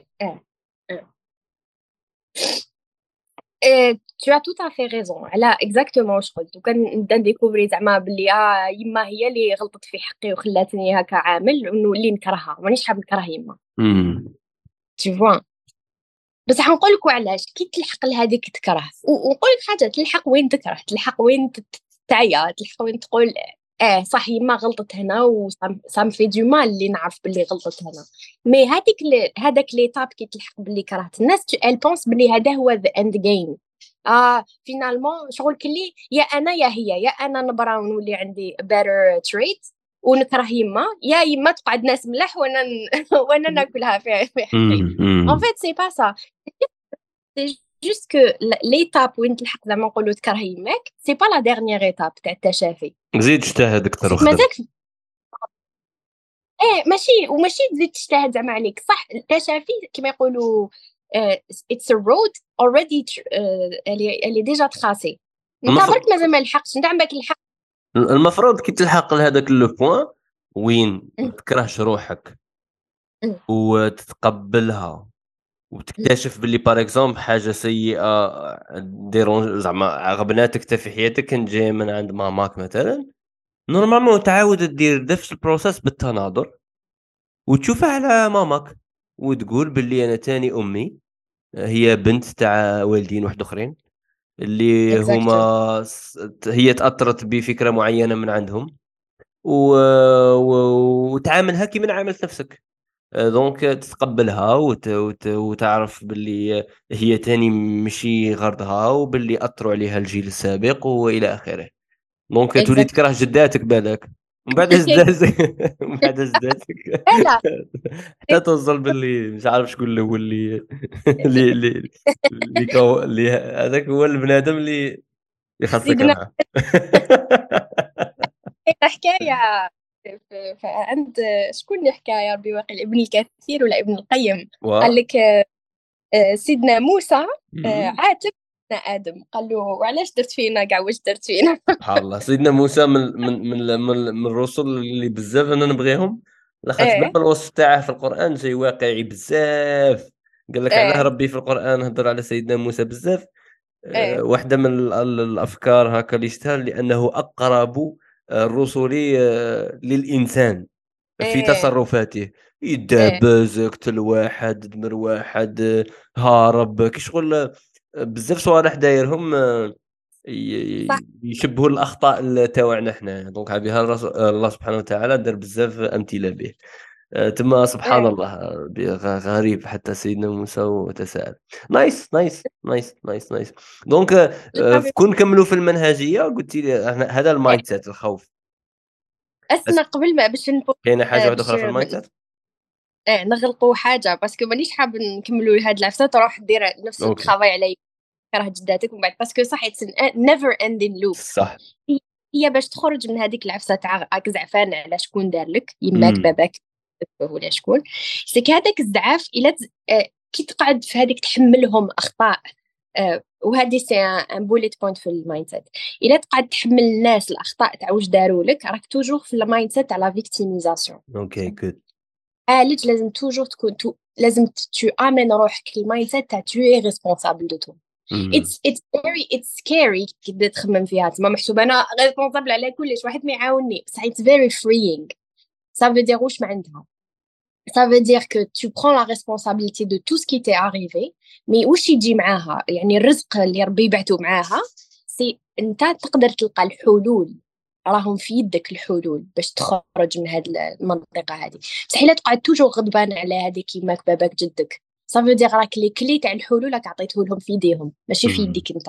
tu as tout à fait raison على exactement واش قلت. وكان نبدا نديكوفري زعما بلي يما هي اللي غلطت في حقي وخلاتني هكا عامل ونولي نكرهها. مانيش حاب نكره يما tu vois. بس حنقول لك علاش كي تلحق لهذيك تكره. ونقول لك حاجه، تلحق وين تكره، تلحق وين تعيا، تلحق وين تقول صح يما غلطت هنا وسام في دو مال اللي نعرف باللي غلطت هنا. مي هذاك ليتاب كي تلحق باللي كرهت الناس ال بونس باللي هذا هو ذا اند جيم. فينالمون شغل كلي يا انا يا هي، يا انا نبرا ونولي عندي better trait ونكره يما تقعد ناس ملاح وانا ناكلها في حقي. en fait c'est pas ça, c'est juste que l'étape وين تلحق زعما نقولوا تكره يماك c'est pas la dernière étape تاع التشافي. زيد اجتهد اكثر وخدم. ماشي تزيد تجتهد زعما عليك صح. التشافي كما يقولوا it's a road already اللي ديجا تخاسي. انت برك مازال ما لحقتش، انت عندك الحق. المفروض كي تلحق لهذاك لو بوين وين تكرهش روحك وتتقبلها وتكتشف باللي بار اكزومبل حاجه سيئه ديرون زعما غبناتك في حياتك كانت جايه من عند ماماك مثلا، نورمالمون تعاود دير نفس البروسيس بالتناظر وتشوفها على ماماك وتقول باللي انا تاني امي هي بنت تاع والدين واحد اخرين اللي هما هي تاثرت بفكره معينه من عندهم وتعاملها كيما عاملت نفسك. دونك تتقبلها وتعرف باللي هي تاني مشي غرضها وباللي اثروا عليها الجيل السابق والى اخره. دونك تولي تكره جداتك بالك ومن بعد جداتك حتى توصل باللي مش عارف شكون هو اللي هذاك هو البنادم اللي يخصك معاه. حكايه عند شكون اللي حكى يا ربي واقع ابن الكثير ولا ابن القيم قال لك سيدنا موسى مم. عاتب سيدنا آدم، قال له وعلاش درت فينا كاع واش درت فينا. سبحان الله. سيدنا موسى من الرسل اللي بزاف انا نبغيهم، لاخاطش ايه بالوصف تاعه في القران شيء واقعي بزاف. قال لك علاه ايه ربي في القران هضر على سيدنا موسى بزاف. ايه واحده من الافكار هكا اللي شفتها لانه اقرب الرسل للانسان في ايه تصرفاته. ايه يدابز، قتل واحد، دمر واحد، هارب كي شغل. بزاف صوالح دايرهم صح. يشبهوا الاخطاء تاعنا حنا. دونك على بها الله سبحانه وتعالى دار بزاف امثله به. تما سبحان ايه الله. غريب حتى سيدنا موسى وتساءل. نايس نايس نايس نايس نايس. دونك كون نكملوا في المنهجيه. قلت لي هذا إيه. المايند سيت الخوف. أسنا قبل ما باش كاينه حاجه واحده باش اخرى في المايند سيت. نغلقوا حاجه باسكو مانيش حاب نكملوا هاد العفسه تروح دير نفس اوكي الترافاي على كره جداتك ومن بعد باسكو صح اتس نيفر اندين لوب. صح. هي باش تخرج من هذيك العفسه تاع راك زعفان على شكون دار لك يماك امم باباك ولا شكون. سيك هذاك الزعاف الا كي تقعد في هذيك تحملهم اخطاء. وهذه سي ان بوليت بوينت في المايند سيت. الا تقعد تحمل الناس الاخطاء تاع واش داروا لك راك توجور في المايند سيت تاع لا فيكتيميزاسيون. اوكي جود. علاش لازم توجور تكون لازم تو امن روحك المايند سيت تاع تو اي ريسبونسابل دو تو. it's scary كي تبدا تخمم فيها تما محسوب انا ريسبونسابل على كلش واحد ما يعاونني بصح it's very freeing. ça veut dire واش ما عندها. ça veut dire que tu prends la responsabilité de tout ce qui t'est arrivé. mais واش يجي معاها يعني الرزق اللي ربي يبعثه معاها سي انت تقدر تلقى الحلول. راهم في يدك الحلول باش تخرج من هذه المنطقه هذه. بصح الا تقعد توجور غضبان على هذه كيماك باباك جدك ça veut dire راك لي كلي تاع الحلول راك عطيته لهم في يديهم ماشي في يديك انت.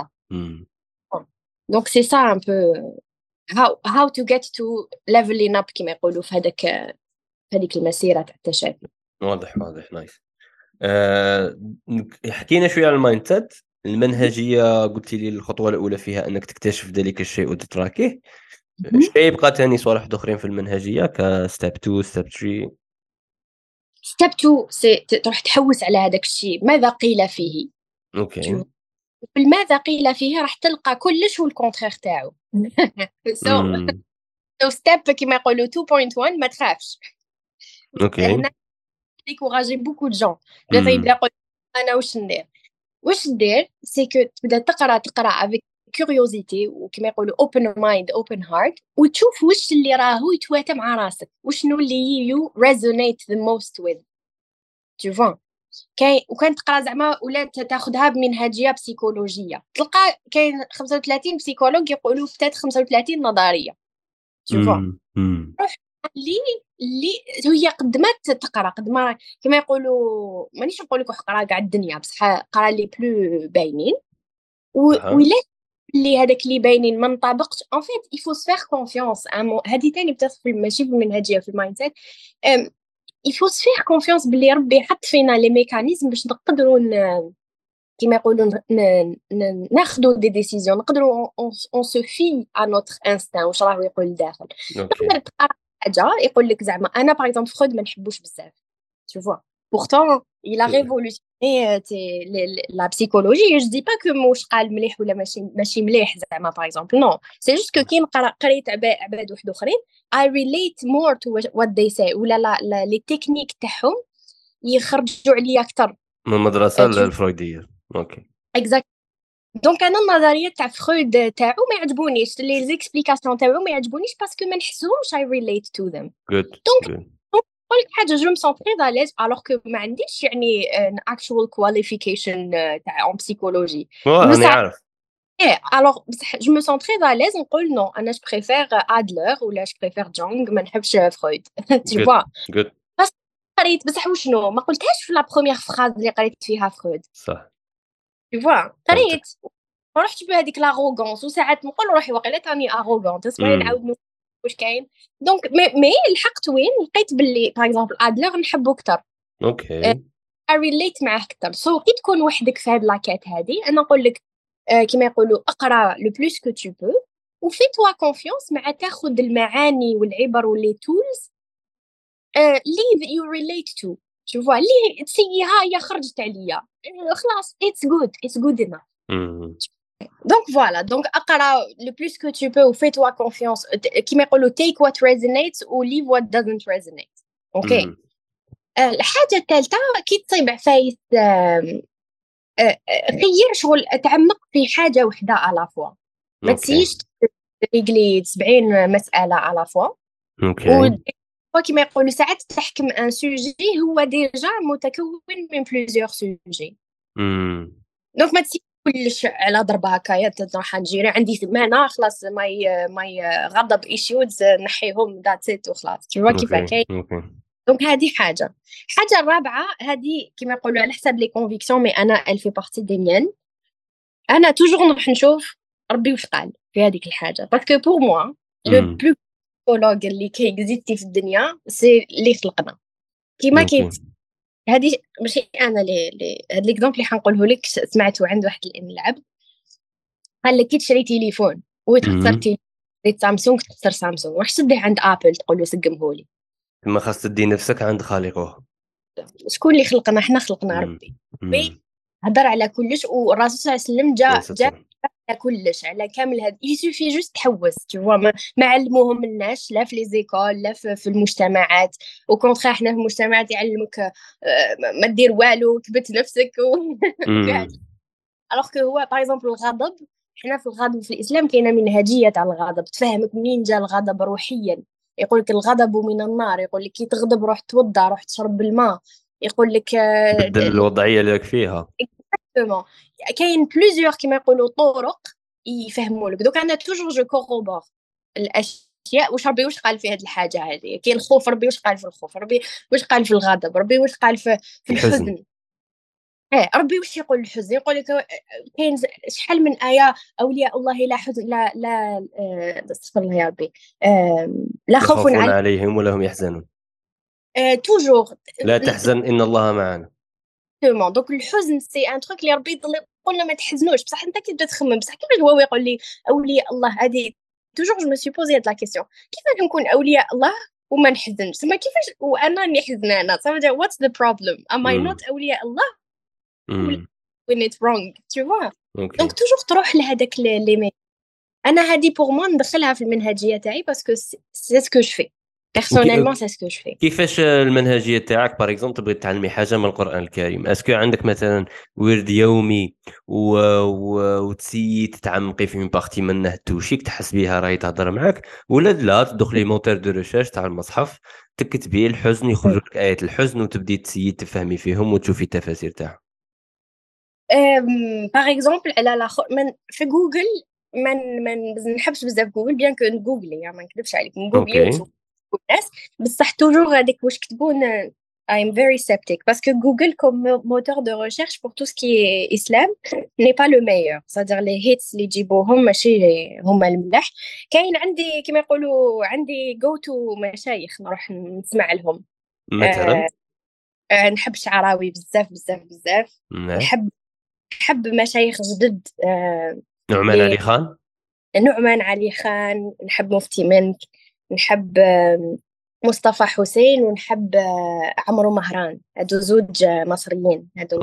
دونك سي سا ان بو how to get to leveling up كما يقولوا في هذيك المسيره تاع التشافي. واضح واضح. نايس. حكينا شويه على المايند سيت. المنهجيه قلت لي الخطوه الاولى فيها انك تكتشف ذلك الشيء وتتراكيه. الشيء يبقى ثاني صوالح اخرين في المنهجيه كستيب 2 ستيب 3. ستيب 2 سي تروح تحوس على هذاك الشيء ماذا قيل فيه. اوكي. بالماذا قيل فيه راح تلقى كلش والكونترير تاعو. سو ستيب كما يقولوا 2.1 ما تخافش. اوكي. هنا ديكوراجي بوكو دو جون بدا يبدا يقول انا واش ندير سي كو تبدا تقرا افيك كيوريوزيتي وكما يقولوا اوبن مايند اوبن هارت وتشوف واش اللي راهو يتواتى مع راسك وشنو اللي يو ريزونيت ذا موست وذ tu vois. وكان تقرا زعما ولا تاخذها بمنهجيه بسيكولوجيه تلقى كاين 35 بسيكولوج يقولوا بتات 35 نظريه tu vois. روح اللي هي قد ما تقرا قد ما كما يقولوا مانيش نقول لك اقرا كاع الدنيا بصح قرا لي بلو باينين ولا اللي هذاك اللي باينين ما نطابقش ان فيت il faut se faire confiance. هذه ثاني بتصف ماشي في المنهجيه في المايند سيت. il faut se faire confiance باللي ربي حط فينا لي ميكانيزم باش نقدروا كما يقولوا ناخذوا دي ديسيزيون نقدروا on se fie à notre instinct واش راه يقول الداخل. تقدر تقرا حاجه يقول لك زعما انا باغ اكزومبل فرويد ما نحبوش بزاف tu vois. pourtant il a révolutionné la psychologie. je dis pas que واش قال مليح ولا ماشي مليح زعما باغ اكزومبل نو سي جوست كو كي نقرا قريت عباد واحد اخرين I relate more to what they say ولا لي تكنيك تاعهم يخرجوا عليا اكثر من المدرسه الفرويديه. اوكي اكزاكت. دونك انا النظريه تاع فرويد تاعو ما يعجبونيش لي زيكسبليكاسيون تاعو ما يعجبونيش باسكو ما نحسهمش I relate to them. دونك نقول لك حاجه جو مسون تري داليز الوغ كو ما عنديش يعني ان اكشوال كواليفيكيشن تاع اون بسيكولوجي. انا عارف الوغ بصح جو مو سون تري داليز نقول نو انا جو بريفير ادلر ولا جو بريفير جونغ ما نحبش فرويد تي فوا. بس قريت بصح وشنو ما قلتهاش في لا بروميير فراز اللي قريت فيها فرويد صح تي فوا. قريت ورحت بهذيك لاغوغونس وساعات نقول روحي واقيلا تاني اغوغونت اسمعي نعاود واش كاين. دونك مي الحقت وين لقيت باللي باغ اكزومبل ادلر نحبو اكثر. اوكي ريليت معاه اكثر. سو كي تكون وحدك في هاد لاكات هادي انا نقول لك كما يقولوا اقرا لو بلوس كو تو بو وفي توا كونفيونس مع تاخذ المعاني والعبر واللي تولز اللي يو ريليت تو شوفوا اللي تسيها هي خرجت عليا خلاص it's good enough. Donc voilà, donc اقرا le plus que tu peux و fais-toi confiance كيما يقولوا take what resonates و leave what doesn't resonate. اوكي. الحاجه الثالثه كي تصيب عفايس خير شغل تعمق في حاجه وحده على فوا ما تسيش ريغلي 70 مساله على فوا. اوكي. كما يقولوا ساعات تحكم ان سوجي هو ديجا متكون من بليزيور سوجي. دونك ما تسيش كلش على ضربه هكايا تروح نجيري عندي سمانه خلاص ماي غضب ايشوز نحيهم ذاتس ات وخلاص تشوفوا كيف كاين. دونك هذه حاجه الرابعه هذه كما يقولوا على حسب لي كونفيكسيون مي انا الفي بارتي دي ميان. انا توجور نروح نشوف ربي واش قال في هذيك الحاجه باسكو بور موا لو بلو بسيكولوج اللي كيكزيستي في الدنيا سي اللي خلقنا كيما كاين. هذه ماشي انا لي هاد ليكزامبل اللي حنقوله لك سمعته عند واحد العبد قال لك كي تشري تليفون وتخسر سامسونج تخسر سامسونج واش تدي عند ابل تقول له سقمهولي ما خاص تدي نفسك عند خالقه. شكون اللي خلقنا؟ احنا خلقنا ربي. هضر على كلش والرسول صلى الله عليه وسلم جا على كلش على كامل هذا يسوفي جوست تحوس تشوفوا ما علموهم الناس لا في لي زيكول لا في المجتمعات وكونترا احنا في المجتمعات يعلمك ما دير والو كبت نفسك الوغ كو هو باغ اكزومبل الغضب احنا في الغضب في الاسلام كاينه منهجيه تاع الغضب تفهمك منين جا الغضب روحيا. يقول لك الغضب من النار يقول لك كي تغضب روح توضع روح تشرب الماء يقول لك بدل الوضعيه اللي فيها كاين بليزيور كيما يقولوا طرق يفهموا لك. دوك انا توجور جو كوروبور الاشياء واش ربي واش قال في هذه الحاجه هذه. كاين الخوف ربي واش قال في الخوف ربي واش قال في الغضب ربي واش قال في الحزن. ربي واش يقول الحزن يقول لك كاين شحال من ايه اولياء الله لا حزن لا استغفر الله يا ربي لا خوف عليهم ولا هم يحزنون. توجور لا تحزن ان الله معنا. دونك الحزن سي ان تروك اللي ربي يقولنا ما تحزنوش بصح انت كي تبدا تخمم بصح كيفاش هو يقول لي اولياء الله هذه توجور جو مي سي بوزي هاد لا كيسيون كيفاش نكون اولياء الله وما نحزنش زعما كيفاش وانا راني حزنانه زعما واتس ذا بروبلم ام اي نوت اولياء الله when it's wrong tu vois. دونك توجور تروح لهذاك لي انا هذه بور موا ندخلها في المنهجيه تاعي باسكو سي سكو جو في بيرسونيلمون سي سكو جو في. كيفاش المنهجيه تاعك باغ اكزومبل تبغي تعلمي حاجه من القران الكريم اسكو عندك مثلا ورد يومي وتسيي تتعمقي في بارتي منه توشيك تحس بها راهي تهضر معك ولا لا تدخلي موتور دو ريشيرش تاع المصحف تكتبي الحزن يخرج لك ايات الحزن وتبدي تسيي تفهمي فيهم وتشوفي التفاسير تاعها. باغ اكزومبل على الاخر من في جوجل من نحبش بزاف جوجل بيان كو نجوجلي ما نكذبش عليك نجوجلي ونشوف الناس بصح توجور هذيك واش كتبون I'm very sceptique parce que Google comme moteur de recherche pour tout ce qui est islam n'est pas le meilleur. C'est-à-dire les hits اللي يجيبوهم ماشي هما الملح. كاين عندي كما يقولوا عندي go to مشايخ نروح نسمع لهم مثلا نحب شعراوي بزاف بزاف بزاف. نحب مشايخ جدد نعمان علي خان نعمان علي خان نحب مفتي منك نحب مصطفى حسين ونحب عمرو مهران هادو زوج مصريين هادو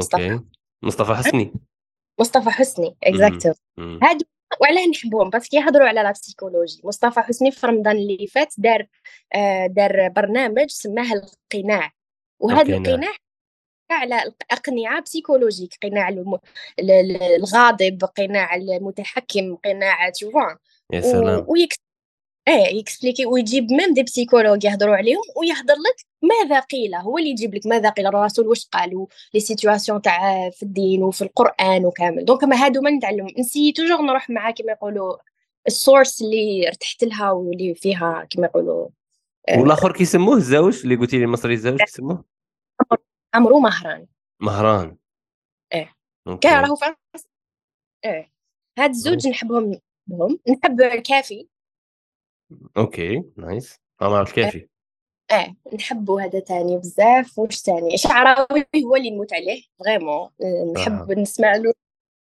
مصطفى حسني اكزاكتو هادو وعلاه نحبهم باسكو يهضروا على لا بسيكولوجي. مصطفى حسني في رمضان اللي فات دار برنامج سماه القناع وهذا القناع على أقنعة بسيكولوجيك قناع الغاضب قناع المتحكم قناع تشوفون يا سلام يكسبليكي ويجيب ميم دي بسيكولوج يهضروا عليهم ويهضر لك ماذا قيل هو اللي يجيب لك ماذا قيل الرسول واش قالوا لي سيتواسيون تاع في الدين وفي القرآن وكامل. دونك ما هادو ما نتعلم نسي توجور نروح معاه كما يقولوا السورس اللي ارتحت لها واللي فيها كما يقولوا والاخر كيسموه الزوج اللي قلتي لي المصري الزوج كيسموه عمرو مهران كان راهو فرنسا هاد الزوج نحبهم نحب الكافي اوكي نايس انا عارف كافي نحبو هذا تاني بزاف. واش تاني شعراوي هو اللي نموت عليه فريمون نحب نسمع له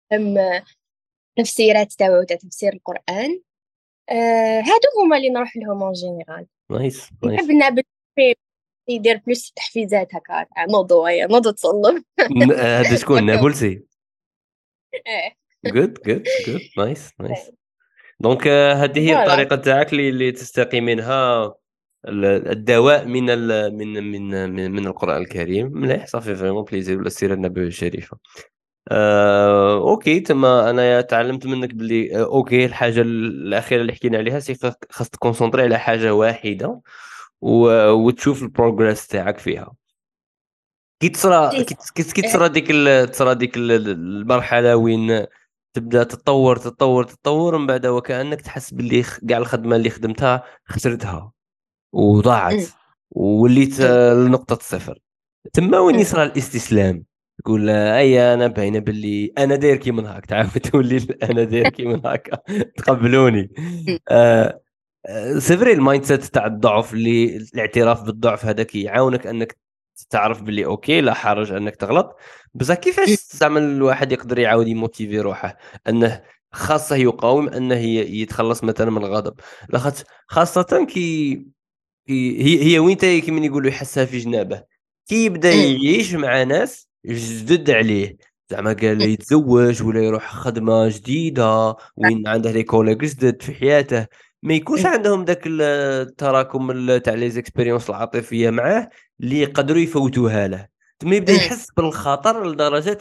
تفسيرات تاعو تاع تفسير القرآن هادو هما اللي نروح لهم اون جينيرال. نايس نحب نابل يدير بلوس تحفيزات هكا تاع نوضو تصلب. هذا شكون نابلسي؟ ايه good nice دونك هذه هي فوالا. الطريقه تاعك اللي تستقي منها الدواء من القرآن الكريم. مليح صافي فريمون بليزير ولا السيرة النبوية الشريفة. اوكي تما انا تعلمت منك بلي اوكي الحاجه الاخيره اللي حكينا عليها خاص تكونسونطري على حاجه واحده وتشوف البروغريس تاعك فيها. كي تصرى كي تصرى ديك المرحله وين تبدا تتطور من بعد وكانك تحس باللي كاع الخدمه اللي خدمتها خسرتها وضاعت ووليت لنقطه الصفر. تما وين يصرى الاستسلام، تقول اي انا باينه باللي انا داير كي من هاك، تعاود تولي انا داير كي من هكا تقبلوني. سيفري المايند سيت تاع الضعف، اللي الاعتراف بالضعف هذاك يعاونك انك تعرف باللي اوكي لا حرج انك تغلط. بصح كيفاش زعما الواحد يقدر يعاود يموتيفي روحه انه خاصه يقاوم انه يتخلص مثلا من الغضب، خاصه كي هي وين كيما يقولوا يحسها في جنابه، كي يبدا يعيش مع ناس جدد عليه، زعما قال يتزوج ولا يروح خدمه جديده وين عنده لي كوليغ جدد في حياته، ما يكونش عندهم ذاك التراكم تاع لي زيكسبيريونس العاطفيه معاه اللي يقدروا يفوتوها له. ثم يبدا يحس بالخطر لدرجه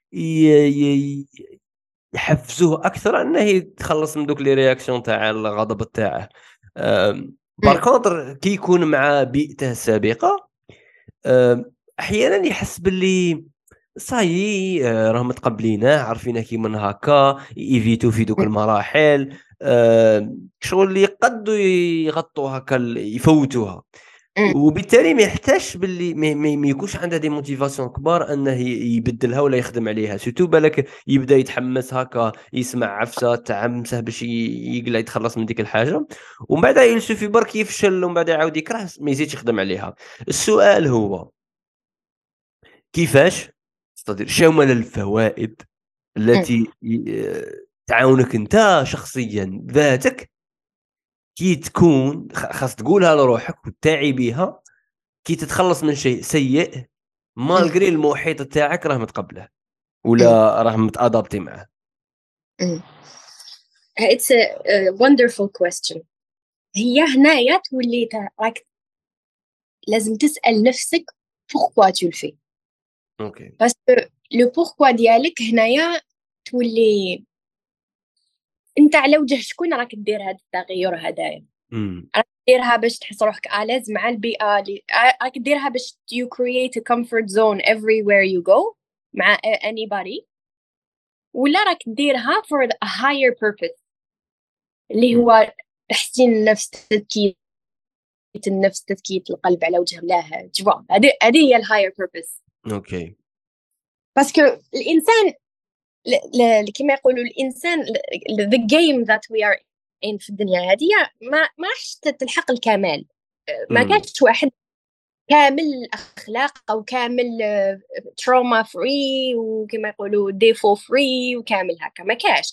يحفزوه اكثر انه يتخلص من دوك لي رياكسيون تاع الغضب تاعه. بار كونتر كي يكون مع بيئته السابقه احيانا يحس باللي صاي راه متقبلينه عارفينه كيما هكا ايفيتو في دوك المراحل شغل اللي قدوا يغطوا هكا يفوتوها، وبالتالي ما يحتاجش باللي ما يكونش عنده دي موتيفاسيون كبار انه يبدلها ولا يخدم عليها. سيتو بالك يبدا يتحمس هكا يسمع عفسه تعمسه باش يقلع يتخلص من ديك الحاجه، ومن بعد يلسفي برك يفشل ومن بعد يعاود يكره ما يزيدش يخدم عليها. السؤال هو كيفاش شامل الفوائد التي تعاونك انت شخصيا ذاتك كي تكون خاص تقولها لروحك وتعي بيها كي تتخلص من شيء سيء مالغري المحيط تاعك راه متقبله ولا راه متادابتي معه. It's a wonderful question. هي هنايا تولي راك لازم تسأل نفسك pourquoi tu le fais. اوكي parce que le pourquoi ديالك هنايا تولي انت على وجه شكون راك دير هذا التغير هذايا. راك ديرها باش تحس روحك آلاز مع البيئة راك ديرها باش you create a comfort zone everywhere you go مع anybody، ولا راك ديرها for a higher purpose اللي هو تحسين النفس، تزكية النفس، تزكية القلب على وجه الله. جوا هذه هي الهاير بيربس. اوكي باسكو الانسان كما يقولوا الانسان the game that we are in في الدنيا هذه ما راحش تلحق الكمال. ما كانش واحد كامل الاخلاق او كامل تروما فري وكما يقولوا ديفو فري وكامل هكا ما كاش.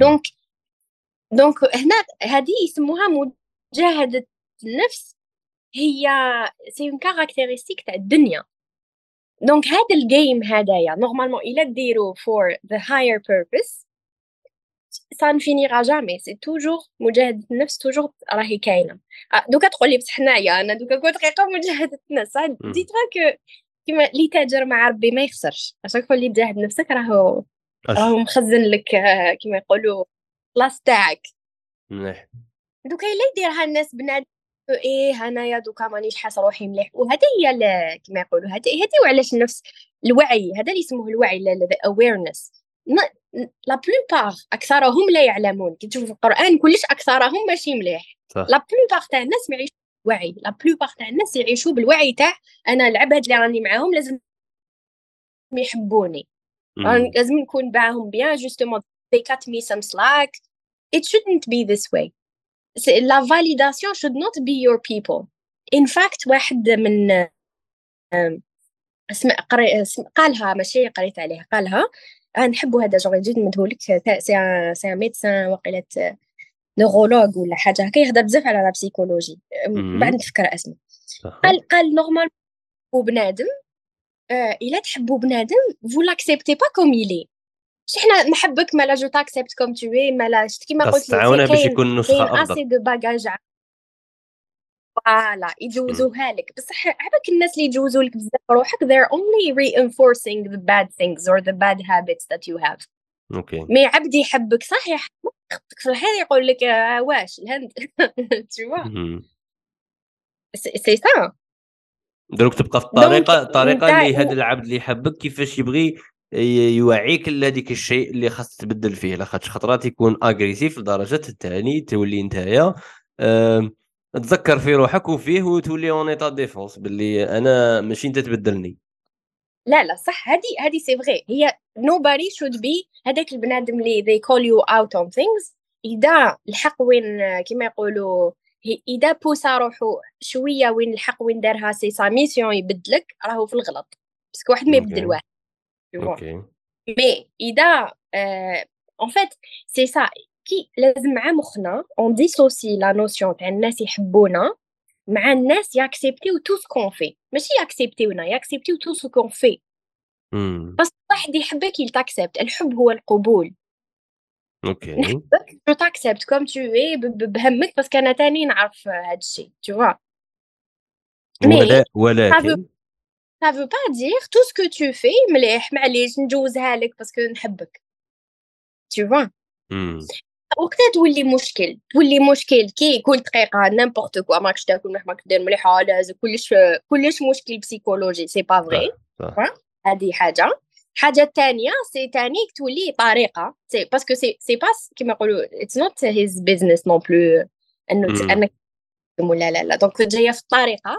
دونك هنا هذه يسموها مجاهدة النفس، هي سي اون كاركتيرستيك تاع الدنيا. دونك هذا الجيم هذايا نورمالمون الا ديرو فور ذا هاير بيربس سان فينيرا جامي، سي توجور مجاهدة النفس توجور راهي كاينه. دوكا تقول لي بصح حنايا انا دوكا كنت دقيقه مجاهدة النفس ديت كو كيما اللي تاجر مع ربي ما يخسرش. عشان كل اللي تجاهد نفسك راهو مخزن لك كيما يقولوا كلاس تاعك. مليح. دوكا الا يديرها الناس بنادم ايه انايا دوكا مانيش حاسه روحي مليح، وهذا هي كما يقولوا هذه وعلاش النفس الوعي هذا اللي يسموه الوعي the awareness. لا بلوبار اكثرهم لا يعلمون. كي تشوف في القران كلش اكثرهم ماشي مليح. لا بلوبار تاع الناس ما يعيشوا بالوعي. لا بلوبار تاع الناس يعيشوا بالوعي تاع انا العباد اللي راني معاهم لازم يحبوني، لازم نكون معاهم بيان justement they cut me some slack. It shouldn't be this way. La validation should not be your people. In fact واحد من قالها ماشي قريت عليها، قالها نحبوا هذا جوغ جد مدهولك سي ميدسان وقيلة نورولوج ولا حاجه هكا يهضر بزاف على لا بسيكولوجي بعد نفكر اسمه. قال نورمال وبنادم الا تحبوا بنادم vous l'acceptez pas comme il est. حنا نحبك مالا جو تاكسبت كوم تو اي مالا شت كيما خاص قلت لك تعاونها باش كاين يكون نسخه افضل. اسي دو باجاج فوالا يجوزوها لك. بصح عباك الناس اللي يجوزوا لك بزاف روحك they're only reinforcing the bad things or the bad habits that you have. اوكي مي عبد يحبك صح يحبك في الحال يقول لك واش الهند tu vois c'est ça. دروك تبقى في الطريقه اللي هذا العبد اللي يحبك كيفاش يبغي يوعيك لهذيك الشيء اللي خاص تبدل فيه، لاخاطش خطرات يكون اغريسيف لدرجه الثاني تولي نتايا تذكر في روحك وفيه وتولي اون ايطا ديفونس باللي انا ماشي انت تبدلني. لا صح هذه سي فغي. هي nobody should be هذاك البنادم اللي they call you out on things اذا الحق وين كما يقولوا اذا بوسا روحو شويه وين الحق وين دارها سي سا ميسيون يبدلك راهو في الغلط باسكو واحد ما يبدل واحد. اوكي مي اذا en fait c'est ça كي لازم مع مخنا on dissocie la notion تاع الناس يحبونا مع الناس ياكسبتيو تو سكون في. ماشي ياكسبتيونا ياكسبتيو تو سكون في. بس واحد يحبك يلتاكسبت. الحب هو القبول. اوكي نحبك جو تاكسبت كوم تو اي بهمك بس انا تاني نعرف هذا الشيء tu vois. ولكن ça veut pas dire tout ce que tu fais مليح معليش نجوزها لك باسكو نحبك tu vois. وقتها تولي مشكل كي كل دقيقه نيمبورت كوا ماكش تاكل ماكش دير مليحه لازم كلش مشكل بسيكولوجي سي با فغي. هذه حاجه الثانيه سي تاني تولي طريقه سي باسكو سي باس كيما يقولوا اتس نوت هيز بيزنس نون بلو انك ولا لا دونك جايه في الطريقه.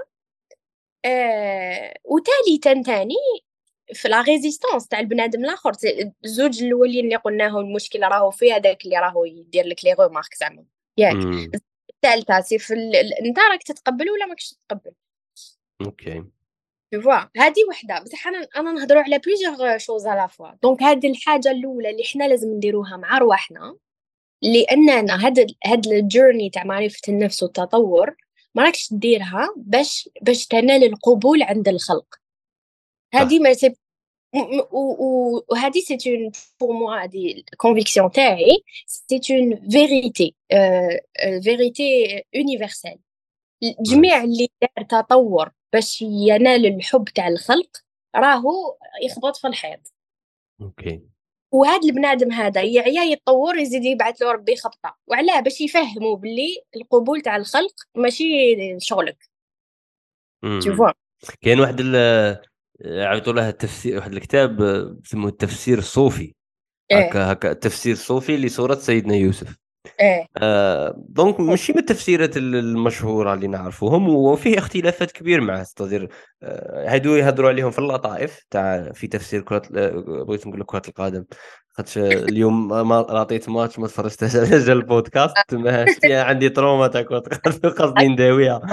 وثالثا تاني في لا ريزيستانس تاع البنادم الاخر. الزوج الاولين اللي قلناه المشكل راهو في هذاك اللي راهو يدير لك لي غومارك زعما ياك. الثالثه سي في انت راك تتقبل ولا ماكش تتقبل. اوكي tu vois هذه وحده. بصح انا نهضروا على بليزيور شوز على فوا. دونك هذه الحاجه الاولى اللي احنا لازم نديروها مع رواحنا لاننا هاد الجورني تاع معرفه النفس والتطور ما راكش تديرها باش تنال القبول عند الخلق. هذه ما سي وهذه سي اون بور موا هذه الكونفيكسيون تاعي سي اون فيريتي فيريتي يونيفرسال. جميع اللي دار تطور باش ينال الحب تاع الخلق راهو يخبط في الحيط. اوكي وهذا البنادم هذا يعيا يتطور يزيد يبعث له ربي خبطه وعلاه باش يفهموا باللي القبول تاع الخلق ماشي شغلك. tu vois كاين واحد عيطوا له التفسير واحد الكتاب اسمه التفسير الصوفي. هكا التفسير الصوفي لسورة سيدنا يوسف. دونك ماشي من التفسيرات المشهوره اللي نعرفوهم وفيه اختلافات كبير معه. استاذ هادو يهضروا عليهم في اللطائف تاع في تفسير بغيت نقول لك كرة القدم خاطش اليوم ما عطيت ماتش ما تفرجتش على البودكاست ما شتي عندي تروما تاع كرة القدم قصدي نداويها.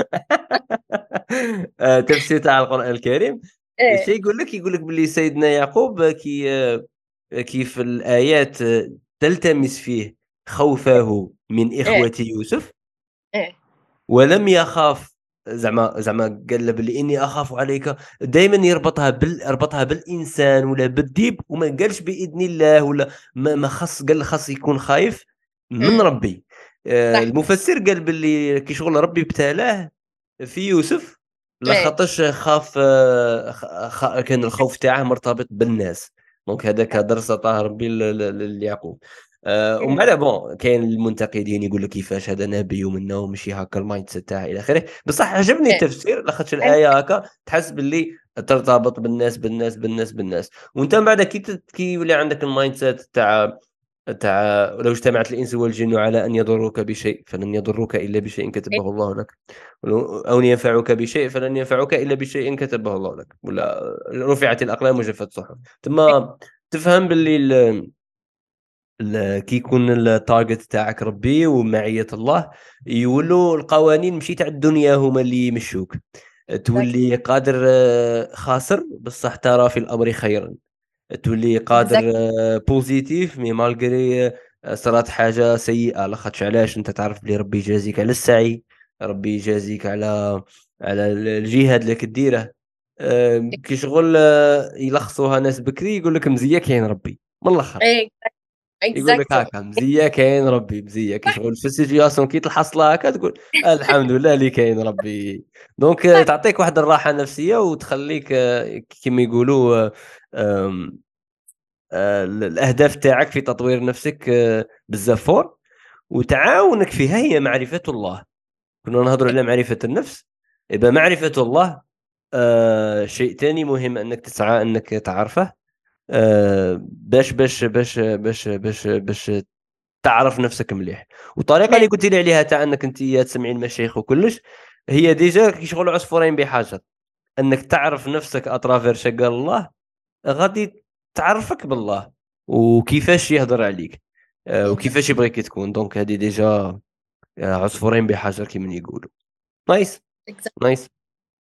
تفسير تاع القرآن الكريم الشيء يقول لك باللي سيدنا يعقوب كيف الآيات تلتمس فيه خوفه من إخوة يوسف ولم يخاف زعما قال بلي إني أخاف عليك. دائما يربطها بالإنسان ولا بالديب وما قالش بإذن الله ولا ما خاص يكون خايف من ربي. المفسر قال بلي كي شغل ربي ابتلاه في يوسف لخاطرش خاف كان الخوف تاعه مرتبط بالناس. دونك هذاك درس عطاه ربي ليعقوب. ومن بعد بون كاين المنتقدين يقول لك كيفاش هذا نبي ومنه ماشي هكا المايند سيت تاعه الى اخره. بصح عجبني التفسير لاخاطش الايه هكا تحس باللي ترتبط بالناس وانت من بعد كي يولي عندك المايند سيت تاع لو اجتمعت الانس والجن على ان يضروك بشيء فلن يضروك الا بشيء كتبه الله لك او ينفعك بشيء فلن ينفعك الا بشيء كتبه الله لك ولا رفعت الاقلام وجفت الصحف. ثم تفهم باللي كي يكون التارجت تاعك ربي ومعية الله يولوا القوانين مشي تاع الدنيا هما اللي يمشوك. تولي قادر خاسر بصح ترى في الامر خيرا. تولي قادر بوزيتيف مي مالغري صارت حاجه سيئه لاخاطش علاش انت تعرف بلي ربي يجازيك على السعي ربي يجازيك على الجهاد اللي كديره كي شغل يلخصوها ناس بكري يقول لك مزيه كاين ربي من الاخر ايه يقول لك اكزاكتلي. هكا مزيه كاين ربي مزيه كي شغل في السيتوياسيون كي تلحصلها هكا تقول الحمد لله اللي كاين ربي. دونك تعطيك واحد الراحه نفسيه وتخليك كما يقولوا الاهداف تاعك في تطوير نفسك بزاف فور، وتعاونك فيها هي معرفه الله. كنا نهضروا على معرفه النفس، يبقى معرفه الله شيء تاني مهم انك تسعى انك تعرفه باش تعرف نفسك مليح. والطريقه اللي قلت لي عليها تاع انك انت تسمعي المشايخ وكلش هي ديجا كي شغل عصفورين بحجر، انك تعرف نفسك اترافير شقال الله غادي تعرفك بالله وكيفاش يهضر عليك وكيفاش يبغيك تكون. دونك هذه ديجا عصفورين بحجر كما يقولوا. نايس نايس.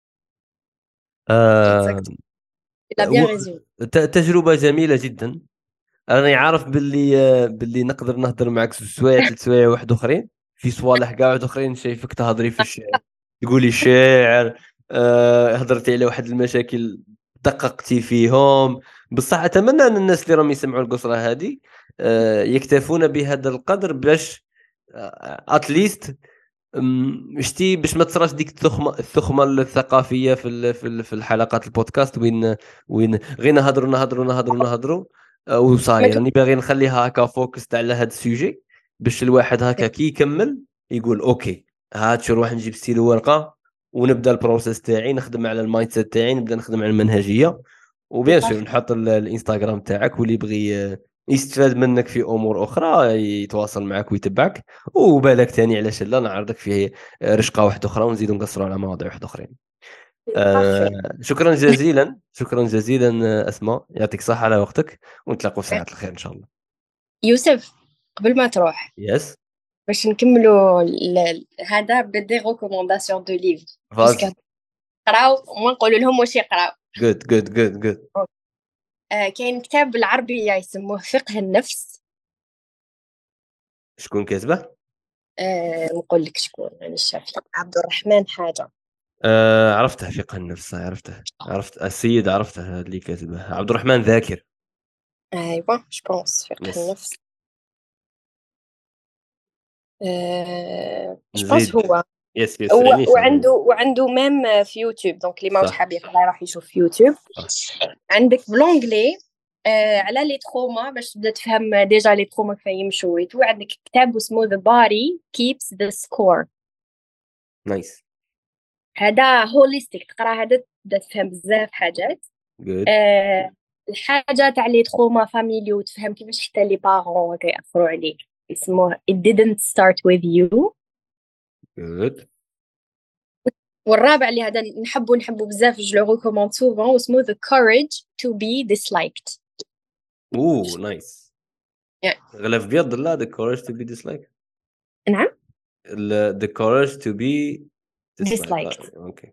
تجربه جميله جدا. انا عارف باللي نقدر نهضر معك 2 سوايع 3 سوايع واحد اخرين في صوالح كاع واحد اخرين شايفك تهضري في الشعر تقولي شاعر هضرتي على واحد المشاكل دققتي فيهم. بصح اتمنى ان الناس اللي راهم يسمعوا القصره هذه يكتفون بهذا القدر باش اتليست شتي باش ما تصراش ديك الثخمه الثقافيه في الحلقات البودكاست وين غير نهضروا وصاير راني باغي نخليها هكا فوكس على هذا السوجي باش الواحد هكا كي يكمل يقول اوكي هات شو نروح نجيب ستيلو ورقه ونبدا البروسيس تاعي نخدم على المايند سيت تاعي نبدا نخدم على المنهجيه وبيان سور نحط الانستغرام تاعك واللي يبغي يستفاد منك في امور اخرى يتواصل معك ويتبعك وبالك ثاني علاش لا نعرضك فيه رشقه واحده اخرى ونزيدوا نقصروا على مواضيع واحده اخرين. شكرا جزيلا اسماء يعطيك الصحه على وقتك ونتلاقوا في ساعه الخير ان شاء الله. يوسف قبل ما تروح يس باش نكملوا هذا بدي ريكومونداسيون دو ليف قراو وما نقولوا لهم واش يقراو. good كاين كتاب بالعربية يسموه فقه النفس. شكون كاتبه؟ نقول لك شكون الشافي عبد الرحمن حاجة. عرفته فقه النفس عرفت السيد عرفته اللي كاتبه عبد الرحمن ذاكر. ايوه جو بونس فقه النفس. جو بونس هو يس وعنده ميم في يوتيوب دونك اللي ماهوش حاب يقرا راح يشوف في يوتيوب. عندك بلونجلي على لي تروما باش تبدا تفهم ديجا لي تروما كيف يمشوا ويتو. عندك كتاب اسمه The Body Keeps the Score. نايس. هذا هوليستيك تقرا هذا تبدا تفهم بزاف حاجات. الحاجه تاع لي تروما فاميلي وتفهم كيفاش حتى لي بارون كيأثروا عليك. اسمه It Didn't Start With You. good. والرابع اللي هذا نحبه بزاف جو ريكوموند سوفون اسمه The Courage to Be Disliked. نايس. غلاف بيض لا The Courage to Be Disliked. نعم The Courage to Be Disliked. اوكي.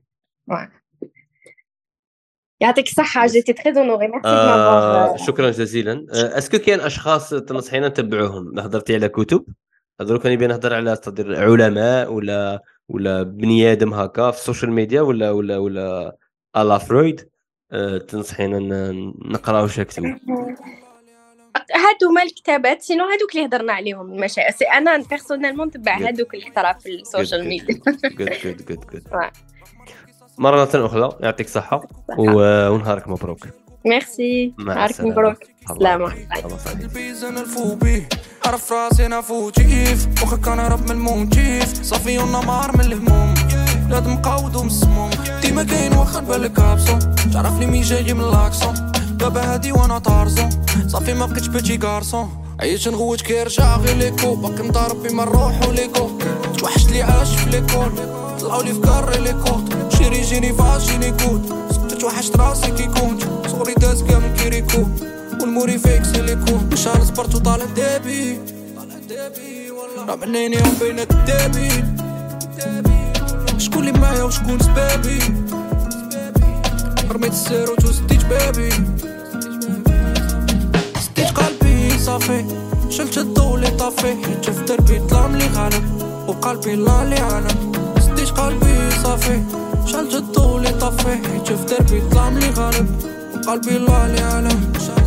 يعطيك الصحة جيتي تري اونوري ميرسي. شكرا جزيلا. اسكو كاين اشخاص تنصحينا نتبعوهم؟ هضرتي على كتب هضروك انا بين نهضر على علماء ولا بني ادم هكا في السوشيال ميديا ولا الا فرويد تنصحينا نقراو شي كتب؟ هادو ما الكتابات سينو هادوك اللي هضرنا عليهم المشايخ. انا بيرسونيلمون نتبع هادوك اللي طرا في السوشيال ميديا. good. مرة أخرى يعطيك صحة ونهارك مبروك. ميرسي نهارك مبروك. سلامة. البيزن الفوبي عرف راسي انا فوتيف وخا كان هرب من الموتيف صافي ونمار من الهموم بلاد مقاود ومسموم ديما كاين واخا بالك ابسون تعرفني مي جاي من لاكسون دابا هادي وانا طارزون صافي ما بقيتش بيتي غارسون عيش نغوت كيرجع غير ليكو باقي مضارب بما نروحو ليكو توحشت لي عاش في ليكول طلعوا لي في كاري ليكوت شيري جيني فاجيني كود سكتت وحشت راسي كي كنت صغري داز كامل كيريكو والموري فيكس اللي كون مشار سبرت وطالع دابي راه منيني يوم بينك دابي شكون اللي معايا وشكون سبابي رميت السيروت وسديت بابي سديت قلبي صافي شلت الضو اللي طافي حيت في دربي ظلام لي غالب وقلبي لا لي عالم سديت قلبي صافي شعلت الضو اللي طفيه، حيت في دربي ظلام لي غالب، قلبي الله اللي يعلم.